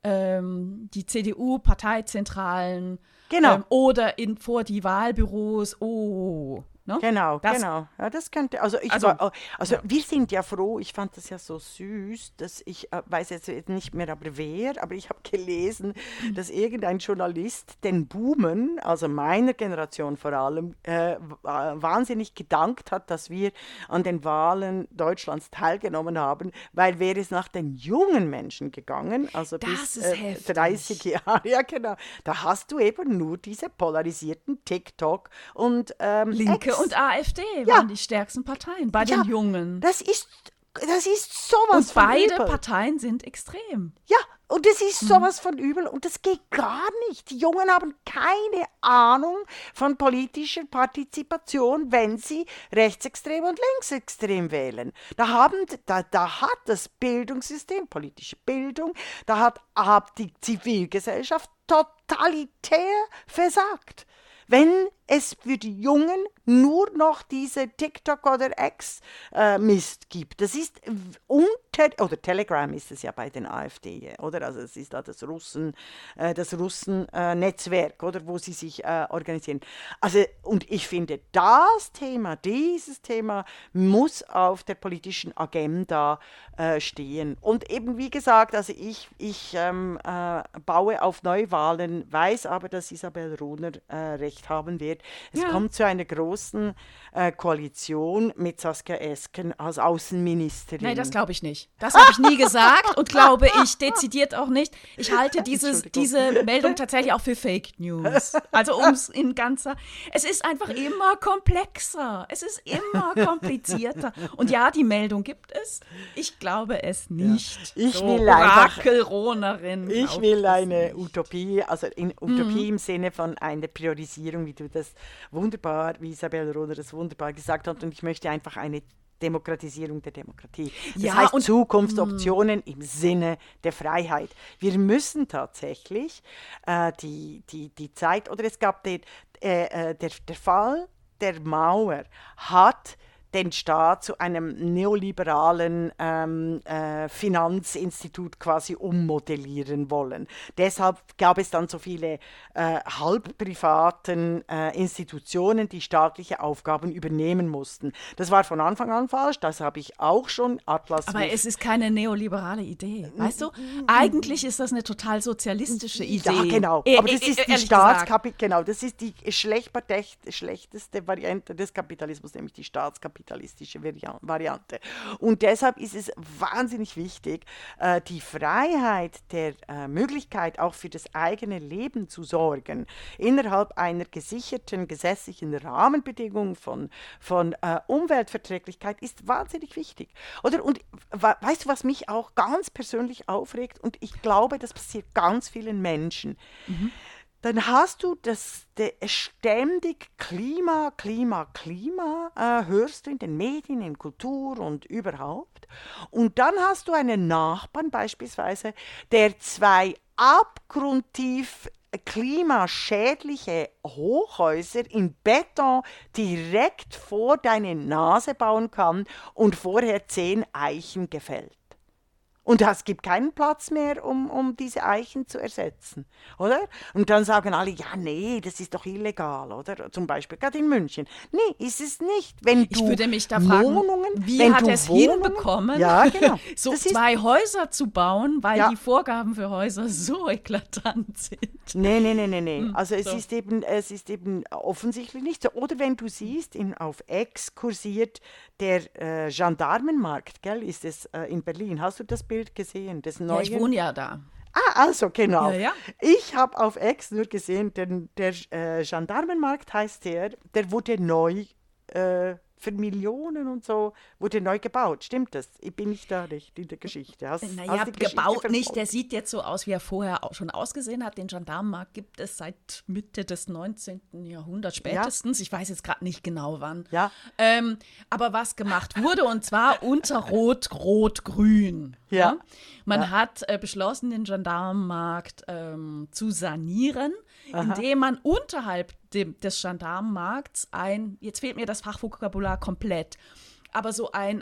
CDU-Parteizentralen oder vor die Wahlbüros. Ne? Genau. Ja, das könnte, wir sind ja froh, ich fand das ja so süß, dass ich weiß jetzt nicht mehr aber wer, aber ich habe gelesen, dass irgendein Journalist den Boomern, also meiner Generation vor allem, wahnsinnig gedankt hat, dass wir an den Wahlen Deutschlands teilgenommen haben, weil wäre es nach den jungen Menschen gegangen, also das bis 30 Jahre, ja genau, da hast du eben nur diese polarisierten TikTok und Linke und AfD waren die stärksten Parteien bei den Jungen. Das ist sowas und von beide übel. Parteien sind extrem. Ja, und es ist sowas von übel und das geht gar nicht. Die Jungen haben keine Ahnung von politischer Partizipation, wenn sie rechtsextrem und linksextrem wählen. Da hat das Bildungssystem, politische Bildung, da hat die Zivilgesellschaft totalitär versagt. Wenn es für die Jungen nur noch diese TikTok oder X-Mist gibt. Das ist oder Telegram ist es ja bei den AfD, oder? Also es ist da das Russen-Netzwerk, oder, wo sie sich organisieren. Also, und ich finde, dieses Thema muss auf der politischen Agenda stehen. Und eben, wie gesagt, also ich baue auf Neuwahlen, weiß aber, dass Isabel Rohner recht haben wird. Es kommt zu einer großen Koalition mit Saskia Esken als Außenministerin. Nein, das glaube ich nicht. Das habe ich nie gesagt und glaube ich dezidiert auch nicht. Ich halte diese Meldung tatsächlich auch für Fake News. Also es ist einfach immer komplexer. Es ist immer komplizierter. Und ja, die Meldung gibt es. Ich glaube es nicht. Ich so will Orakelrohnerin. Ich will eine Utopie, also Utopie im Sinne von einer Priorisierung, wie du das wunderbar, wie Isabel Rohner das wunderbar gesagt hat. Und ich möchte einfach eine Demokratisierung der Demokratie. Das Ja, heißt und- Zukunftsoptionen im Sinne der Freiheit. Wir müssen tatsächlich die Zeit, oder es gab der Fall der Mauer hat den Staat zu einem neoliberalen Finanzinstitut quasi ummodellieren wollen. Deshalb gab es dann so viele halbprivaten Institutionen, die staatliche Aufgaben übernehmen mussten. Das war von Anfang an falsch, das habe ich auch schon Atlas. Aber es ist keine neoliberale Idee, weißt du? Eigentlich ist das eine total sozialistische Idee. Ja, genau. Aber das ist die genau, das ist die schlechteste Variante des Kapitalismus, nämlich die staatskapitalistische Variante. Und deshalb ist es wahnsinnig wichtig, die Freiheit der Möglichkeit, auch für das eigene Leben zu sorgen, innerhalb einer gesicherten gesetzlichen Rahmenbedingung von Umweltverträglichkeit, ist wahnsinnig wichtig. Oder? Und weißt du, was mich auch ganz persönlich aufregt? Und ich glaube, das passiert ganz vielen Menschen. Dann hast du ständig Klima, hörst du in den Medien, in Kultur und überhaupt. Und dann hast du einen Nachbarn beispielsweise, der 2 abgrundtief klimaschädliche Hochhäuser in Beton direkt vor deine Nase bauen kann und vorher 10 Eichen gefällt. Und es gibt keinen Platz mehr, um diese Eichen zu ersetzen, oder? Und dann sagen alle, ja, nee, das ist doch illegal, oder? Zum Beispiel gerade in München. Nee, ist es nicht. Wenn Ich du würde mich da fragen, wie hat er es hinbekommen, ja, genau. so Das ist- 2 Häuser zu bauen, weil Ja. die Vorgaben für Häuser so eklatant sind. Nee. Also es so. ist eben offensichtlich nicht so. Oder wenn du siehst, auf X kursiert der Gendarmenmarkt, gell, ist es in Berlin. Hast du das Bild gesehen? Des Ja, neuen? ich wohne ja da. Also genau. Ja, ja. Ich habe auf X nur gesehen, der Gendarmenmarkt heißt der wurde neu für Millionen und so, wurde neu gebaut. Stimmt das? Ich bin nicht da nicht in der Geschichte. Hast Naja, die Geschichte gebaut nicht. verfolgt? Der sieht jetzt so aus, wie er vorher auch schon ausgesehen hat. Den Gendarmenmarkt gibt es seit Mitte des 19. Jahrhunderts spätestens. Ich weiß jetzt gerade nicht genau wann. Ja. Aber was gemacht wurde, und zwar unter Rot-Grün. Ja. Man hat beschlossen, den Gendarmenmarkt zu sanieren, indem man unterhalb des Gendarmenmarkts jetzt fehlt mir das Fachvokabular komplett, aber so ein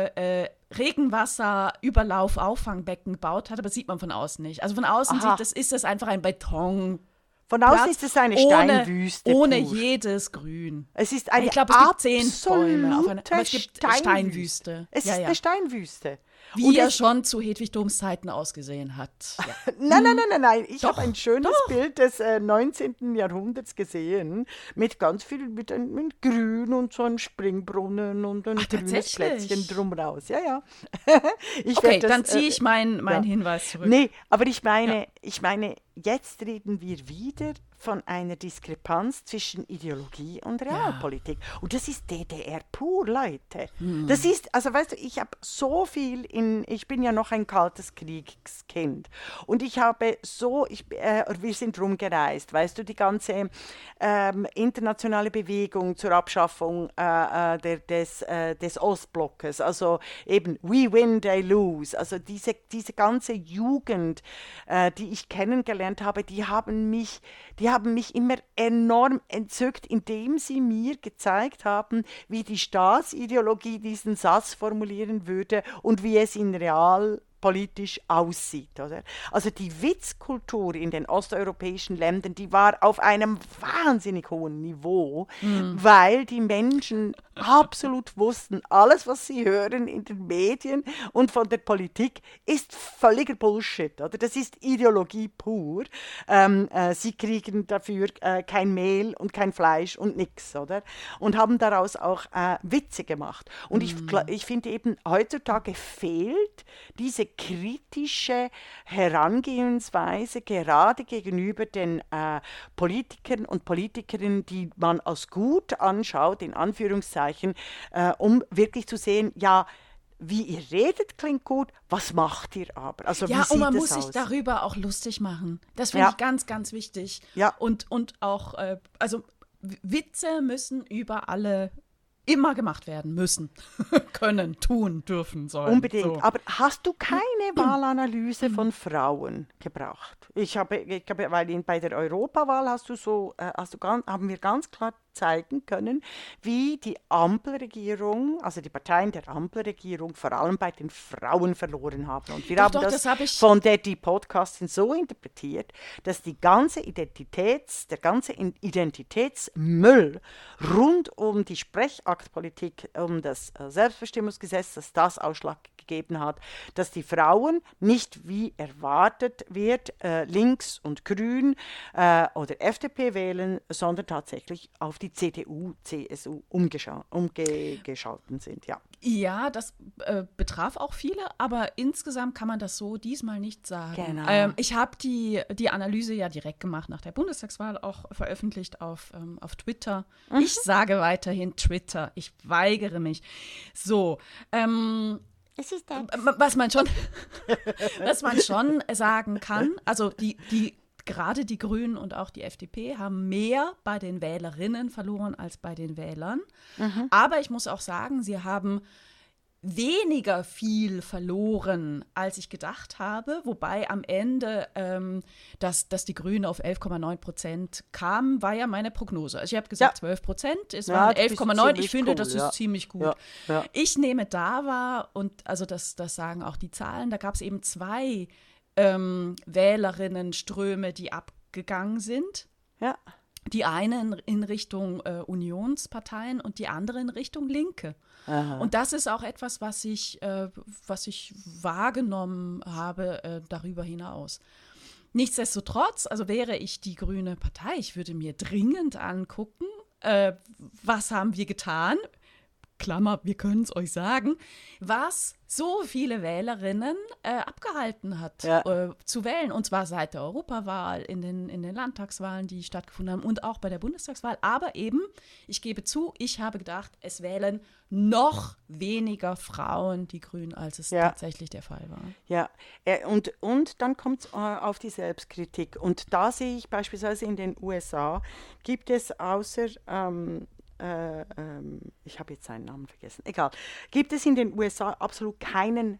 Regenwasserüberlauf-Auffangbecken gebaut hat, aber das sieht man von außen nicht. Also von außen ist das einfach ein Beton. Von außen ist es eine Steinwüste. Ohne pur. jedes Grün. Es ist eine Ich glaube, es gibt 10 Bäume, absolute aber es gibt Steinwüste. Es ist eine Steinwüste. Wie er schon zu Hedwig Doms Zeiten ausgesehen hat. Ja. Nein. Ich Doch, habe ein schönes Bild des 19. Jahrhunderts gesehen, mit ganz viel, mit Grün und so einem Springbrunnen und ein grünes tatsächlich? Plätzchen drum raus. Ja. Ich Okay, werd das, dann ziehe ich meinen ja. Hinweis zurück. Nee, aber ich meine, jetzt reden wir wieder von einer Diskrepanz zwischen Ideologie und Realpolitik. Und das ist DDR pur, Leute. Das ist, also weißt du, ich habe so viel ich bin ja noch ein kaltes Kriegskind. Und wir sind rumgereist, weißt du, die ganze internationale Bewegung zur Abschaffung des Ostblockes, also eben we win, they lose, also diese ganze Jugend, die ich kennengelernt habe, die haben mich immer enorm entzückt, indem sie mir gezeigt haben, wie die Staatsideologie diesen Satz formulieren würde und wie es in realpolitisch aussieht, oder? Also die Witzkultur in den osteuropäischen Ländern, die war auf einem wahnsinnig hohen Niveau, weil die Menschen absolut wussten, alles, was sie hören in den Medien und von der Politik, ist völliger Bullshit, oder? Das ist Ideologie pur. Sie kriegen dafür kein Mehl und kein Fleisch und nix, oder? Und haben daraus auch Witze gemacht. Und ich finde eben, heutzutage fehlt diese kritische Herangehensweise gerade gegenüber den Politikern und Politikerinnen, die man als gut anschaut, in Anführungszeichen, um wirklich zu sehen, ja, wie ihr redet, klingt gut, was macht ihr aber? Also, Ja, wie sieht und man es muss sich aus? darüber auch lustig machen. Das finde Ja. ich ganz, ganz wichtig. Ja. Und auch, also Witze müssen über alle immer gemacht werden müssen, können, tun, dürfen, sollen. Unbedingt. So. Aber hast du keine Wahlanalyse von Frauen gebraucht? Weil bei der Europawahl haben wir ganz klar zeigen können, wie die Ampelregierung, also die Parteien der Ampelregierung vor allem bei den Frauen verloren haben. Und wir haben das von die Podcastin so interpretiert, dass der ganze Identitätsmüll rund um die Sprechaktpolitik, um das Selbstbestimmungsgesetz, dass das Ausschlag gegeben hat, dass die Frauen nicht wie erwartet wird, links und grün oder FDP wählen, sondern tatsächlich auf die CDU, CSU umgeschalten sind. Ja, das betraf auch viele, aber insgesamt kann man das so diesmal nicht sagen. Genau. Ich habe die Analyse ja direkt gemacht nach der Bundestagswahl, auch veröffentlicht auf Twitter. Ich sage weiterhin Twitter, ich weigere mich. So, was man schon sagen kann, also gerade die Grünen und auch die FDP haben mehr bei den Wählerinnen verloren als bei den Wählern. Aber ich muss auch sagen, sie haben weniger viel verloren, als ich gedacht habe. Wobei am Ende, dass die Grünen auf 11,9% kamen, war ja meine Prognose. Also ich habe gesagt 12%, es waren 11,9%. Ich finde, das ist ziemlich gut. Ja. Ich nehme da wahr, und also das sagen auch die Zahlen, da gab es eben 2 Wählerinnenströme, die abgegangen sind. Ja. Die eine in Richtung Unionsparteien und die andere in Richtung Linke. Aha. Und das ist auch etwas, was ich wahrgenommen habe darüber hinaus. Nichtsdestotrotz, also wäre ich die grüne Partei, ich würde mir dringend angucken, was haben wir getan, Klammer, wir können es euch sagen, was so viele Wählerinnen abgehalten hat, zu wählen. Und zwar seit der Europawahl, in den Landtagswahlen, die stattgefunden haben und auch bei der Bundestagswahl. Aber eben, ich gebe zu, ich habe gedacht, es wählen noch weniger Frauen die Grünen, als es tatsächlich der Fall war. Ja, und dann kommt es auf die Selbstkritik. Und da sehe ich beispielsweise in den USA, gibt es außer ich habe jetzt seinen Namen vergessen, egal, gibt es in den USA absolut keinen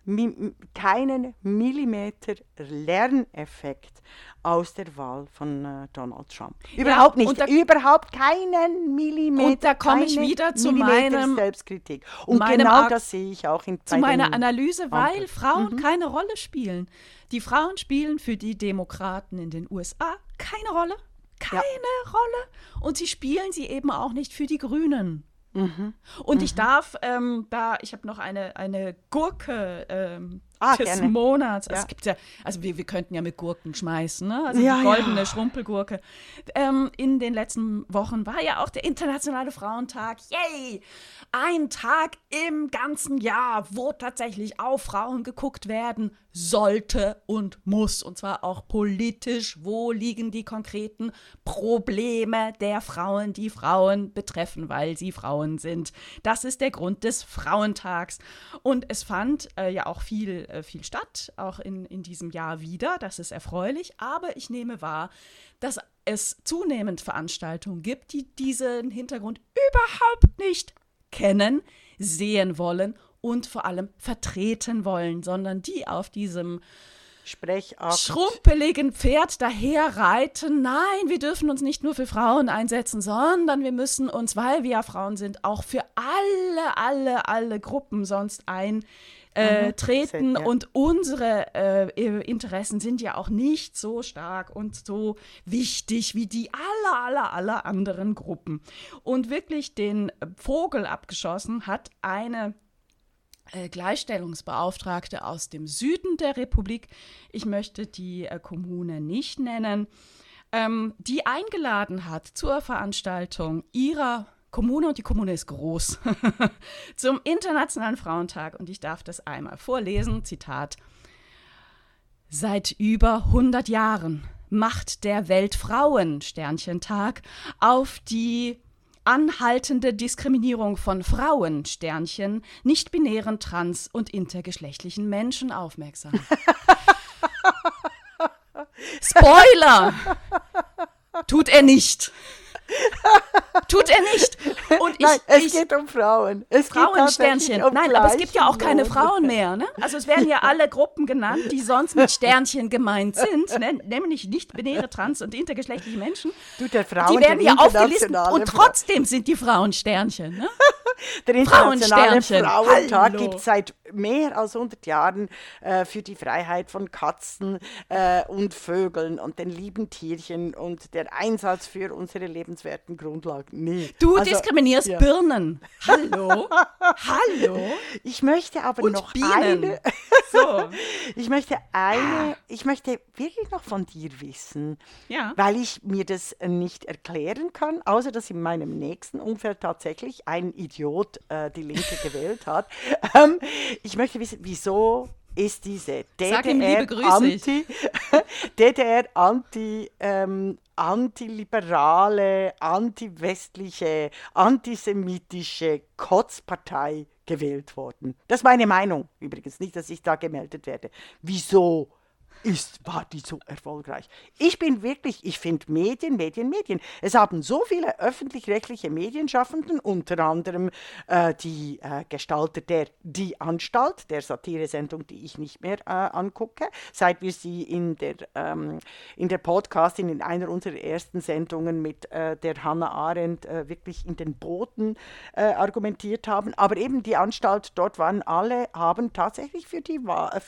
Millimeter Lerneffekt aus der Wahl von Donald Trump. Überhaupt nicht, überhaupt keinen Millimeter. Und da komme ich wieder zu meinem Selbstkritik. Und genau das sehe ich auch zu meiner Analyse, weil Frauen keine Rolle spielen. Die Frauen spielen für die Demokraten in den USA keine Rolle. Keine Rolle. Und sie spielen sie eben auch nicht für die Grünen. Und ich darf, ich habe noch eine Gurke des gerne. Monats. Also es gibt ja, also wir könnten ja mit Gurken schmeißen, ne? Also die goldene Schrumpelgurke. In den letzten Wochen war ja auch der Internationale Frauentag. Yay! Ein Tag im ganzen Jahr, wo tatsächlich auf Frauen geguckt werden sollte und muss. Und zwar auch politisch. Wo liegen die konkreten Probleme der Frauen, die Frauen betreffen, weil sie Frauen sind? Das ist der Grund des Frauentags. Und es fand ja auch viel statt, auch in diesem Jahr wieder. Das ist erfreulich. Aber ich nehme wahr, dass es zunehmend Veranstaltungen gibt, die diesen Hintergrund überhaupt nicht kennen, sehen wollen und vor allem vertreten wollen, sondern die auf diesem schrumpeligen Pferd daherreiten. Nein, wir dürfen uns nicht nur für Frauen einsetzen, sondern wir müssen uns, weil wir ja Frauen sind, auch für alle Gruppen sonst treten. Und unsere Interessen sind ja auch nicht so stark und so wichtig wie die aller anderen Gruppen. Und wirklich den Vogel abgeschossen hat eine Gleichstellungsbeauftragte aus dem Süden der Republik, ich möchte die Kommune nicht nennen, die eingeladen hat zur Veranstaltung ihrer Kommune, und die Kommune ist groß, zum Internationalen Frauentag. Und ich darf das einmal vorlesen, Zitat: Seit über 100 Jahren macht der Weltfrauen-Tag auf die anhaltende Diskriminierung von Frauen, nicht-binären, trans- und intergeschlechtlichen Menschen aufmerksam. Spoiler! Tut er nicht. Tut er nicht. Und Nein, es geht um Frauen. Es geht Frauensternchen. tatsächlich um Nein, aber es gibt ja auch keine gleichen Lohn. Frauen mehr. Ne? Also es werden ja alle Gruppen genannt, die sonst mit Sternchen gemeint sind, ne? Nämlich nicht-binäre, trans- und intergeschlechtliche Menschen. Du, der Die werden ja aufgelistet internationale und trotzdem sind die Frauensternchen. Ne? Der internationale Frauensternchen. Frauentag Hallo. gibt es seit mehr als 100 Jahren für die Freiheit von Katzen und Vögeln und den lieben Tierchen und der Einsatz für unsere lebenswerten Grundlagen. Nee. Du Also, diskriminierst ja. Birnen. Hallo? Hallo? Ich möchte aber Und noch Bienen. eine. So. Ich möchte wirklich noch von dir wissen, Ja. weil ich mir das nicht erklären kann, außer dass in meinem nächsten Umfeld tatsächlich ein Idiot die Linke gewählt hat. Ich möchte wissen, wieso ist diese Sag ihm liebe Grüße. Antiliberale, antiwestliche, antisemitische Kotzpartei gewählt worden. Das ist meine Meinung übrigens, nicht, dass ich da gemeldet werde. Wieso war die so erfolgreich? Ich finde Medien. Es haben so viele öffentlich-rechtliche Medienschaffenden, unter anderem die Gestalter Die Anstalt, der Satiresendung, die ich nicht mehr angucke, seit wir sie in der Podcasting, in einer unserer ersten Sendungen mit der Hannah Arendt wirklich in den Boden argumentiert haben. Aber eben die Anstalt, dort haben tatsächlich für die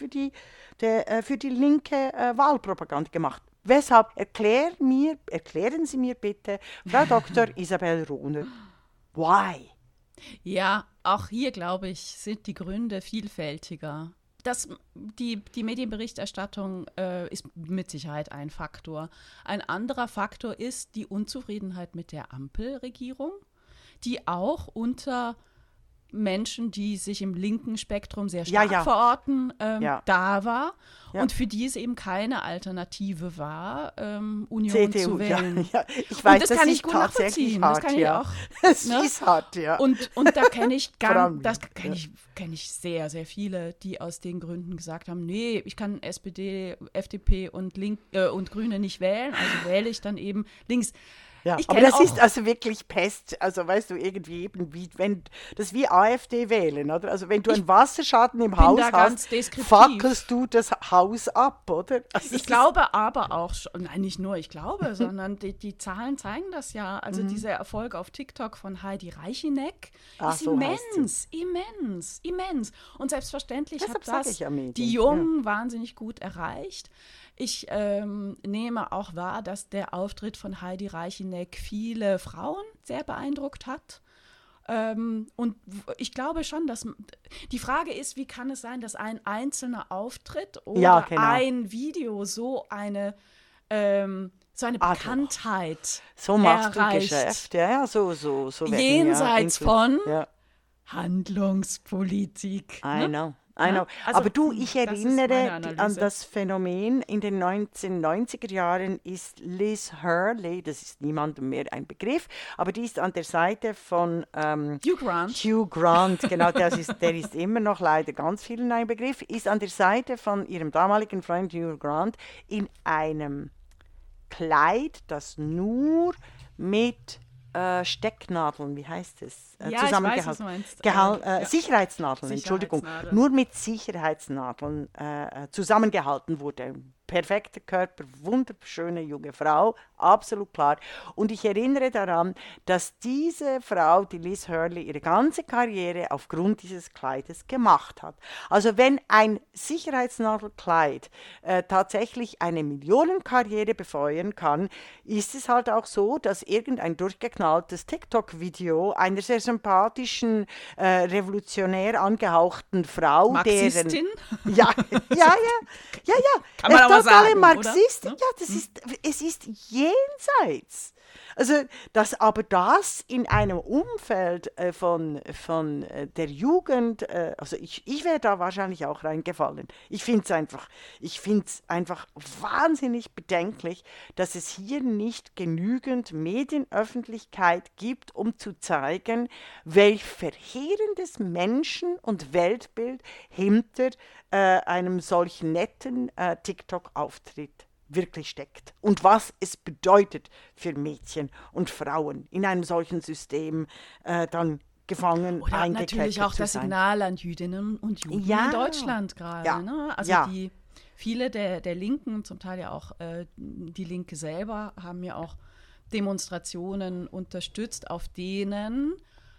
linke Wahlpropaganda gemacht. Weshalb? Erklären Sie mir bitte, Frau Dr. Isabel Rohner, why? Ja, auch hier, glaube ich, sind die Gründe vielfältiger. Die Medienberichterstattung ist mit Sicherheit ein Faktor. Ein anderer Faktor ist die Unzufriedenheit mit der Ampelregierung, die auch unter Menschen, die sich im linken Spektrum sehr stark verorten, da war und für die es eben keine Alternative war, Union CDU, zu wählen. Ja. Ich weiß, und das kann ich gut nachvollziehen. Hart, das kann ich auch. Es ist hart, ja. Und da kenne ich kenn ich sehr, sehr viele, die aus den Gründen gesagt haben, nee, ich kann SPD, FDP und Grüne nicht wählen, also wähle ich dann eben links. Ja, aber das ist also wirklich Pest, also weißt du, irgendwie eben das ist wie AfD wählen, oder? Also wenn du einen Wasserschaden im Haus hast, fackelst du das Haus ab, oder? Also ich glaube aber auch schon, nein, nicht nur ich glaube, sondern die Zahlen zeigen das ja. Also dieser Erfolg auf TikTok von Heidi Reichineck ist so immens. Und selbstverständlich Deshalb hat das Medien, die Jungen wahnsinnig gut erreicht. Ich nehme auch wahr, dass der Auftritt von Heidi Reichineck viele Frauen sehr beeindruckt hat. Und ich glaube schon, dass die Frage ist, wie kann es sein, dass ein einzelner Auftritt oder ein Video so eine Bekanntheit so machst erreicht. Du Geschäft, so jenseits von Handlungspolitik. I know. Also, aber ich erinnere an das Phänomen, in den 1990er Jahren ist Liz Hurley, das ist niemandem mehr ein Begriff, aber die ist an der Seite von Hugh Grant, genau, der ist immer noch leider ganz vielen ein Begriff, ist an der Seite von ihrem damaligen Freund Hugh Grant in einem Kleid, das nur mit Stecknadeln, wie heißt es? Zusammengehalten. Ich weiß, was du meinst. Sicherheitsnadeln, Entschuldigung. Nur mit Sicherheitsnadeln zusammengehalten wurde. Perfekter Körper, wunderschöne junge Frau, absolut klar. Und ich erinnere daran, dass diese Frau, die Liz Hurley, ihre ganze Karriere aufgrund dieses Kleides gemacht hat. Also wenn ein Sicherheitsnadelkleid tatsächlich eine Millionenkarriere befeuern kann, ist es halt auch so, dass irgendein durchgeknalltes TikTok-Video einer sehr sympathischen, revolutionär angehauchten Frau, Marxistin? Ja. Kann man aber sagen, Marxist, oder? Ja, es ist jenseits. Also, das in einem Umfeld von der Jugend, also ich wäre da wahrscheinlich auch reingefallen. Ich finde es einfach wahnsinnig bedenklich, dass es hier nicht genügend Medienöffentlichkeit gibt, um zu zeigen, welch verheerendes Menschen- und Weltbild hinter einem solch netten TikTok-Auftritt wirklich steckt und was es bedeutet für Mädchen und Frauen in einem solchen System dann gefangen, oder natürlich auch das sein. Signal an Jüdinnen und Juden in Deutschland gerade. Ja. Ne? Also viele der Linken, zum Teil ja auch die Linke selber, haben ja auch Demonstrationen unterstützt, auf denen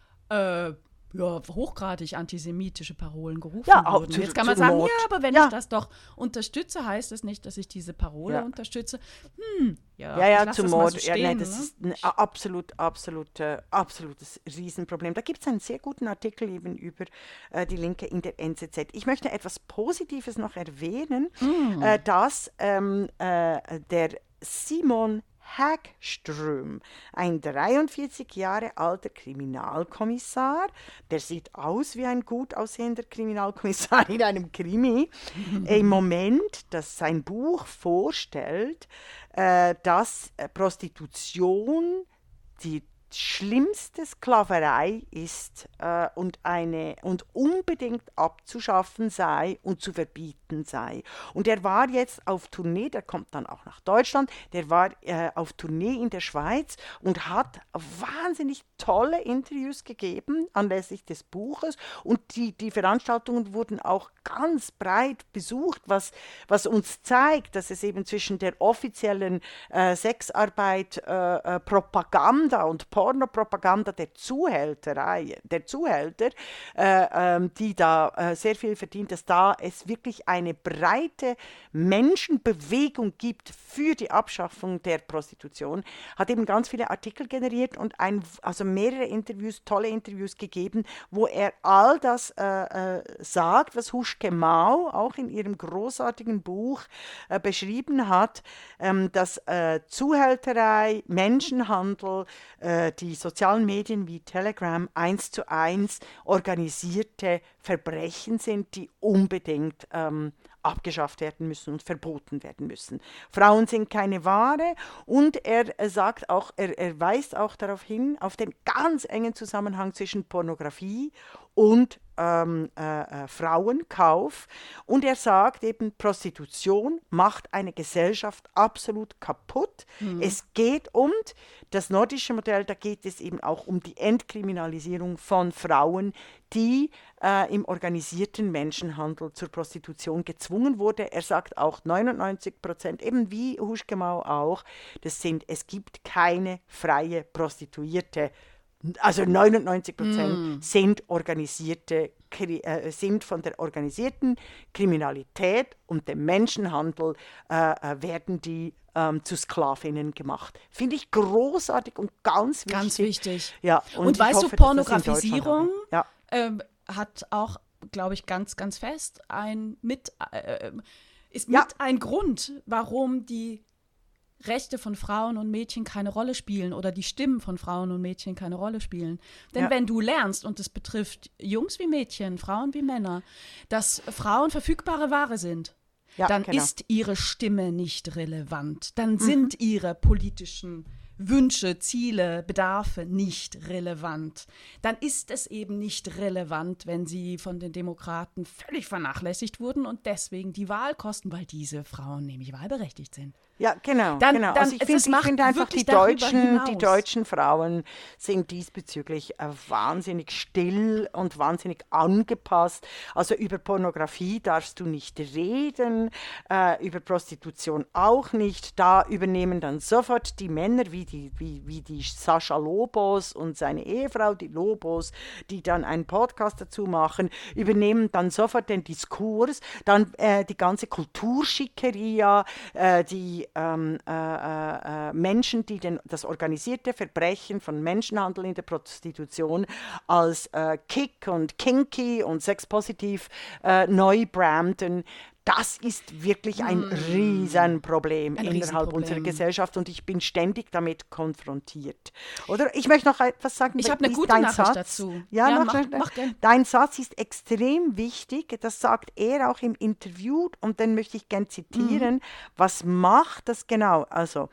hochgradig antisemitische Parolen gerufen wurden. Jetzt kann man sagen, Not. ja, aber wenn ich das doch unterstütze, heißt das nicht, dass ich diese Parole unterstütze. Zum Mord. So stehen, das ist ein absolutes Riesenproblem. Da gibt es einen sehr guten Artikel eben über die Linke in der NZZ. Ich möchte etwas Positives noch erwähnen, dass der Simon Häggström, ein 43 Jahre alter Kriminalkommissar, der sieht aus wie ein gut aussehender Kriminalkommissar in einem Krimi, im Moment, dass sein Buch vorstellt, dass Prostitution die schlimmste Sklaverei ist und unbedingt abzuschaffen sei und zu verbieten sei. Und er war jetzt auf Tournee, der kommt dann auch nach Deutschland, der war auf Tournee in der Schweiz und hat wahnsinnig tolle Interviews gegeben anlässlich des Buches und die Veranstaltungen wurden auch ganz breit besucht, was uns zeigt, dass es eben zwischen der offiziellen Sexarbeit, Propaganda und Pornopropaganda der Zuhälter, die da sehr viel verdient, dass da es wirklich eine breite Menschenbewegung gibt für die Abschaffung der Prostitution, hat eben ganz viele Artikel generiert und also mehrere Interviews, tolle Interviews gegeben, wo er all das sagt, was Huschke Mau auch in ihrem großartigen Buch beschrieben hat, dass Zuhälterei, Menschenhandel, die sozialen Medien wie Telegram 1:1 organisierte Verbrechen sind, die unbedingt abgeschafft werden müssen und verboten werden müssen. Frauen sind keine Ware und er sagt auch, er weist auch darauf hin, auf den ganz engen Zusammenhang zwischen Pornografie und Frauenkauf und er sagt eben, Prostitution macht eine Gesellschaft absolut kaputt. Es geht das nordische Modell, da geht es eben auch um die Entkriminalisierung von Frauen, die im organisierten Menschenhandel zur Prostitution gezwungen wurde. Er sagt auch 99%, eben wie Huschke Mau auch, es gibt keine freie Prostituierte. Also 99% sind von der organisierten Kriminalität und dem Menschenhandel werden die zu Sklavinnen gemacht. Finde ich großartig und ganz wichtig. Ganz wichtig. Ja, und weißt du, Pornografisierung hat auch, glaube ich, ganz, ganz fest ein Grund, warum die Rechte von Frauen und Mädchen keine Rolle spielen oder die Stimmen von Frauen und Mädchen keine Rolle spielen. Denn wenn du lernst, und es betrifft Jungs wie Mädchen, Frauen wie Männer, dass Frauen verfügbare Ware sind, dann ist ihre Stimme nicht relevant. Dann sind ihre politischen Wünsche, Ziele, Bedarfe nicht relevant. Dann ist es eben nicht relevant, wenn sie von den Demokraten völlig vernachlässigt wurden und deswegen die Wahl kosten, weil diese Frauen nämlich wahlberechtigt sind. Ja, genau. Also ich finde einfach, die deutschen Frauen sind diesbezüglich wahnsinnig still und wahnsinnig angepasst. Also über Pornografie darfst du nicht reden, über Prostitution auch nicht. Da übernehmen dann sofort die Männer, wie die Sascha Lobos und seine Ehefrau, die Lobos, die dann einen Podcast dazu machen, übernehmen dann sofort den Diskurs, dann die ganze Kulturschickeria, die Menschen, die das organisierte Verbrechen von Menschenhandel in der Prostitution als Kick und Kinky und sexpositiv neu branden. Das ist wirklich ein Riesenproblem innerhalb unserer Gesellschaft und ich bin ständig damit konfrontiert. Oder ich möchte noch etwas sagen. Ich habe eine gute Nachricht dazu. Ja, mach gerne. Dein Satz ist extrem wichtig, das sagt er auch im Interview und den möchte ich gerne zitieren. Was macht das genau? Also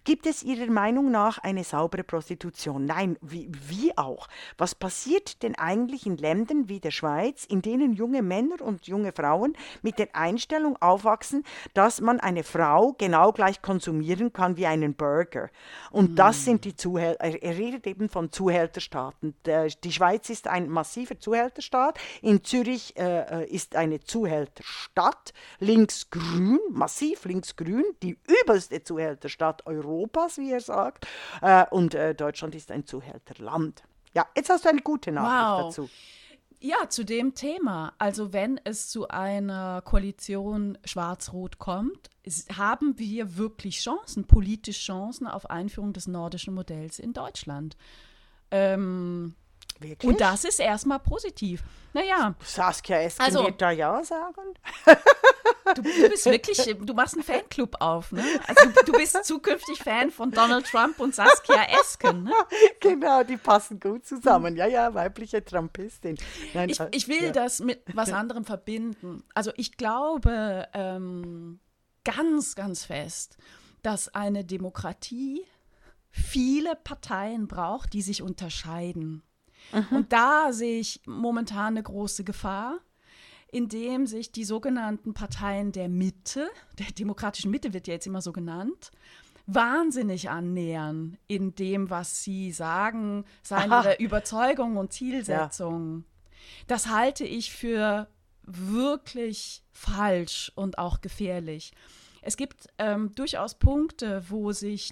Gibt es Ihrer Meinung nach eine saubere Prostitution? Nein, wie auch? Was passiert denn eigentlich in Ländern wie der Schweiz, in denen junge Männer und junge Frauen mit der Einstellung aufwachsen, dass man eine Frau genau gleich konsumieren kann wie einen Burger? Und das sind die Zuhälter. Er redet eben von Zuhälterstaaten. Die Schweiz ist ein massiver Zuhälterstaat. In Zürich ist eine Zuhälterstadt, linksgrün, massiv linksgrün, die übelste Zuhälterstadt Europas, wie er sagt. Und Deutschland ist ein Zuhälterland. Ja, jetzt hast du eine gute Nachricht dazu. Ja, zu dem Thema. Also wenn es zu einer Koalition Schwarz-Rot kommt, haben wir wirklich Chancen, politische Chancen auf Einführung des nordischen Modells in Deutschland. Wirklich? Und das ist erstmal positiv. Naja. Saskia Esken wird da ja sagen. Du bist wirklich, du machst einen Fanclub auf, ne? Also du bist zukünftig Fan von Donald Trump und Saskia Esken, ne? Genau, die passen gut zusammen. Ja, weibliche Trumpistin. Nein, ich will das mit was anderem verbinden. Also ich glaube ganz, ganz fest, dass eine Demokratie viele Parteien braucht, die sich unterscheiden. Und da sehe ich momentan eine große Gefahr, indem sich die sogenannten Parteien der Mitte, der demokratischen Mitte wird ja jetzt immer so genannt, wahnsinnig annähern in dem, was sie sagen, seine Überzeugungen und Zielsetzungen. Ja. Das halte ich für wirklich falsch und auch gefährlich. Es gibt durchaus Punkte, wo sich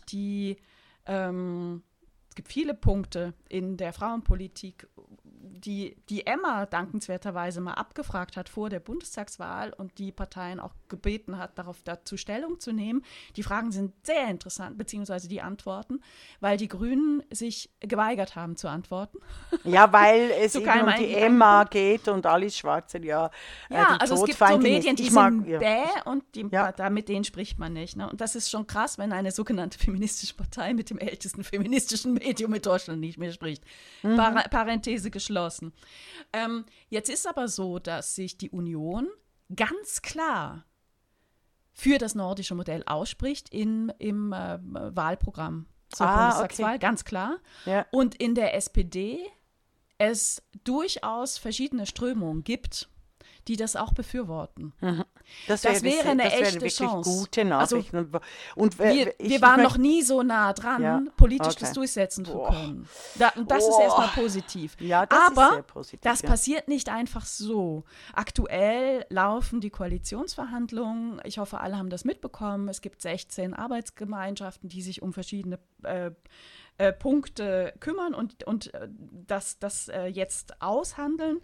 es gibt viele Punkte in der Frauenpolitik, die Emma dankenswerterweise mal abgefragt hat vor der Bundestagswahl und die Parteien auch gebeten hat, dazu Stellung zu nehmen. Die Fragen sind sehr interessant, beziehungsweise die Antworten, weil die Grünen sich geweigert haben zu antworten. Ja, weil es eben um die Emma geht und Alice Schwarzer, ja. Also es gibt so Medien, die sind und mit denen spricht man nicht. Ne? Und das ist schon krass, wenn eine sogenannte feministische Partei mit dem ältesten feministischen Medium in Deutschland nicht mehr spricht. Parenthese geschlossen. Jetzt ist aber so, dass sich die Union ganz klar für das nordische Modell ausspricht im Wahlprogramm zur Bundestagswahl, ganz klar. Ja. Und in der SPD es durchaus verschiedene Strömungen gibt, die das auch befürworten. Das wäre eine echte Chance. Gute Nachricht. Also, wir waren noch nie so nah dran, politisch das durchsetzen zu können. Das ist erstmal positiv. Ja, das ist sehr positiv. Das passiert nicht einfach so. Aktuell laufen die Koalitionsverhandlungen. Ich hoffe, alle haben das mitbekommen. Es gibt 16 Arbeitsgemeinschaften, die sich um verschiedene Punkte kümmern und das jetzt aushandeln.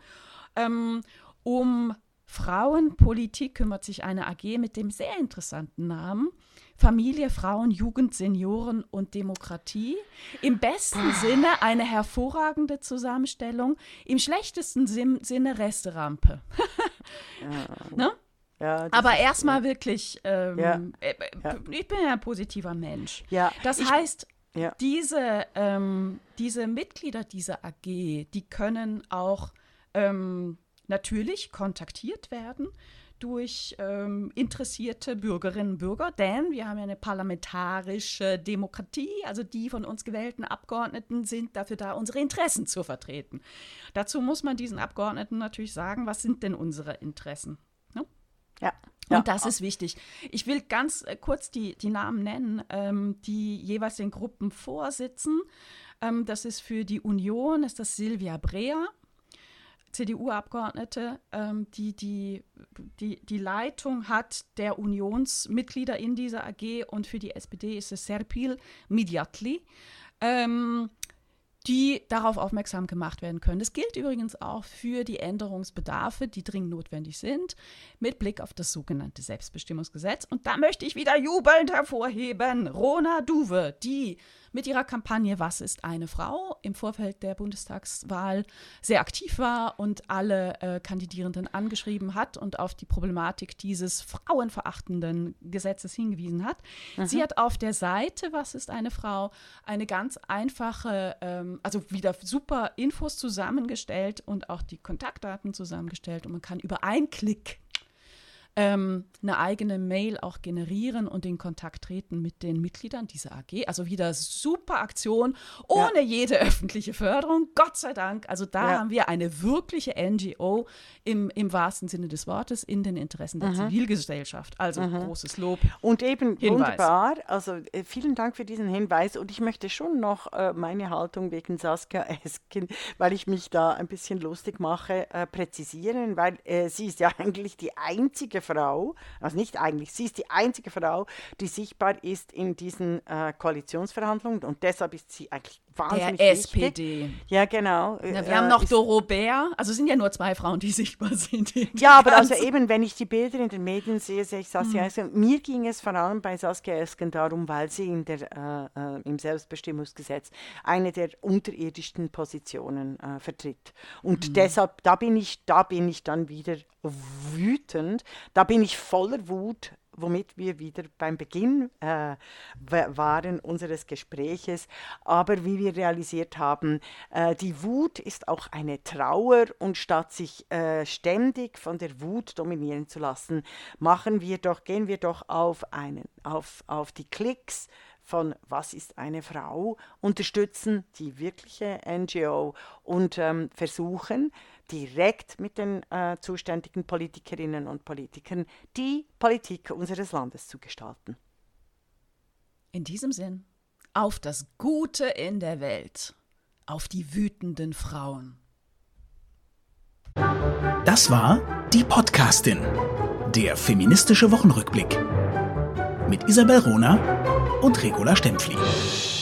Um Frauenpolitik kümmert sich eine AG mit dem sehr interessanten Namen Familie, Frauen, Jugend, Senioren und Demokratie. Im besten Sinne eine hervorragende Zusammenstellung, im schlechtesten Sinne Resterampe. Ne? Ja, aber erstmal wirklich, ich bin ja ein positiver Mensch. Ja, das heißt, diese Mitglieder dieser AG, die können auch natürlich kontaktiert werden durch interessierte Bürgerinnen und Bürger, denn wir haben ja eine parlamentarische Demokratie, also die von uns gewählten Abgeordneten sind dafür da, unsere Interessen zu vertreten. Dazu muss man diesen Abgeordneten natürlich sagen, was sind denn unsere Interessen? Ne? Ja. Und das ist wichtig. Ich will ganz kurz die Namen nennen, die jeweils den Gruppen vorsitzen. Das ist für die Union, ist das Silvia Breer, CDU-Abgeordnete, die Leitung hat der Unionsmitglieder in dieser AG, und für die SPD ist es Serpil Midyatli, die darauf aufmerksam gemacht werden können. Das gilt übrigens auch für die Änderungsbedarfe, die dringend notwendig sind, mit Blick auf das sogenannte Selbstbestimmungsgesetz. Und da möchte ich wieder jubelnd hervorheben Rona Duwe, die mit ihrer Kampagne Was ist eine Frau im Vorfeld der Bundestagswahl sehr aktiv war und alle Kandidierenden angeschrieben hat und auf die Problematik dieses frauenverachtenden Gesetzes hingewiesen hat. Sie hat auf der Seite Was ist eine Frau eine ganz einfache, also wieder super Infos zusammengestellt und auch die Kontaktdaten zusammengestellt, und man kann über einen Klick eine eigene Mail auch generieren und in Kontakt treten mit den Mitgliedern dieser AG. Also wieder super Aktion, ohne jede öffentliche Förderung, Gott sei Dank. Also da haben wir eine wirkliche NGO im wahrsten Sinne des Wortes in den Interessen der Zivilgesellschaft. Also großes Lob. Und eben Hinweis. Wunderbar, also vielen Dank für diesen Hinweis und ich möchte schon noch meine Haltung wegen Saskia Esken, weil ich mich da ein bisschen lustig mache, präzisieren, weil sie ist ja eigentlich die einzige Frau, also nicht eigentlich, sie ist die einzige Frau, die sichtbar ist in diesen Koalitionsverhandlungen und deshalb ist sie eigentlich wahnsinnig der wichtig. SPD. Ja, genau. Ja, wir haben noch Doro Bär, also es sind ja nur 2 Frauen, die sichtbar sind. Ja, aber also eben, wenn ich die Bilder in den Medien sehe, sehe ich Saskia Esken. Mir ging es vor allem bei Saskia Esken darum, weil sie im Selbstbestimmungsgesetz eine der unterirdischsten Positionen vertritt. Und deshalb, da bin ich dann wieder wütend, da bin ich voller Wut, womit wir wieder beim Beginn waren unseres Gespräches. Aber wie wir realisiert haben, die Wut ist auch eine Trauer und statt sich ständig von der Wut dominieren zu lassen, gehen wir doch auf die Klicks von Was ist eine Frau, unterstützen die wirkliche NGO und versuchen direkt mit den zuständigen Politikerinnen und Politikern die Politik unseres Landes zu gestalten. In diesem Sinn, auf das Gute in der Welt, auf die wütenden Frauen. Das war Die Podcastin, der feministische Wochenrückblick mit Isabel Rohner und Regula Stempfli.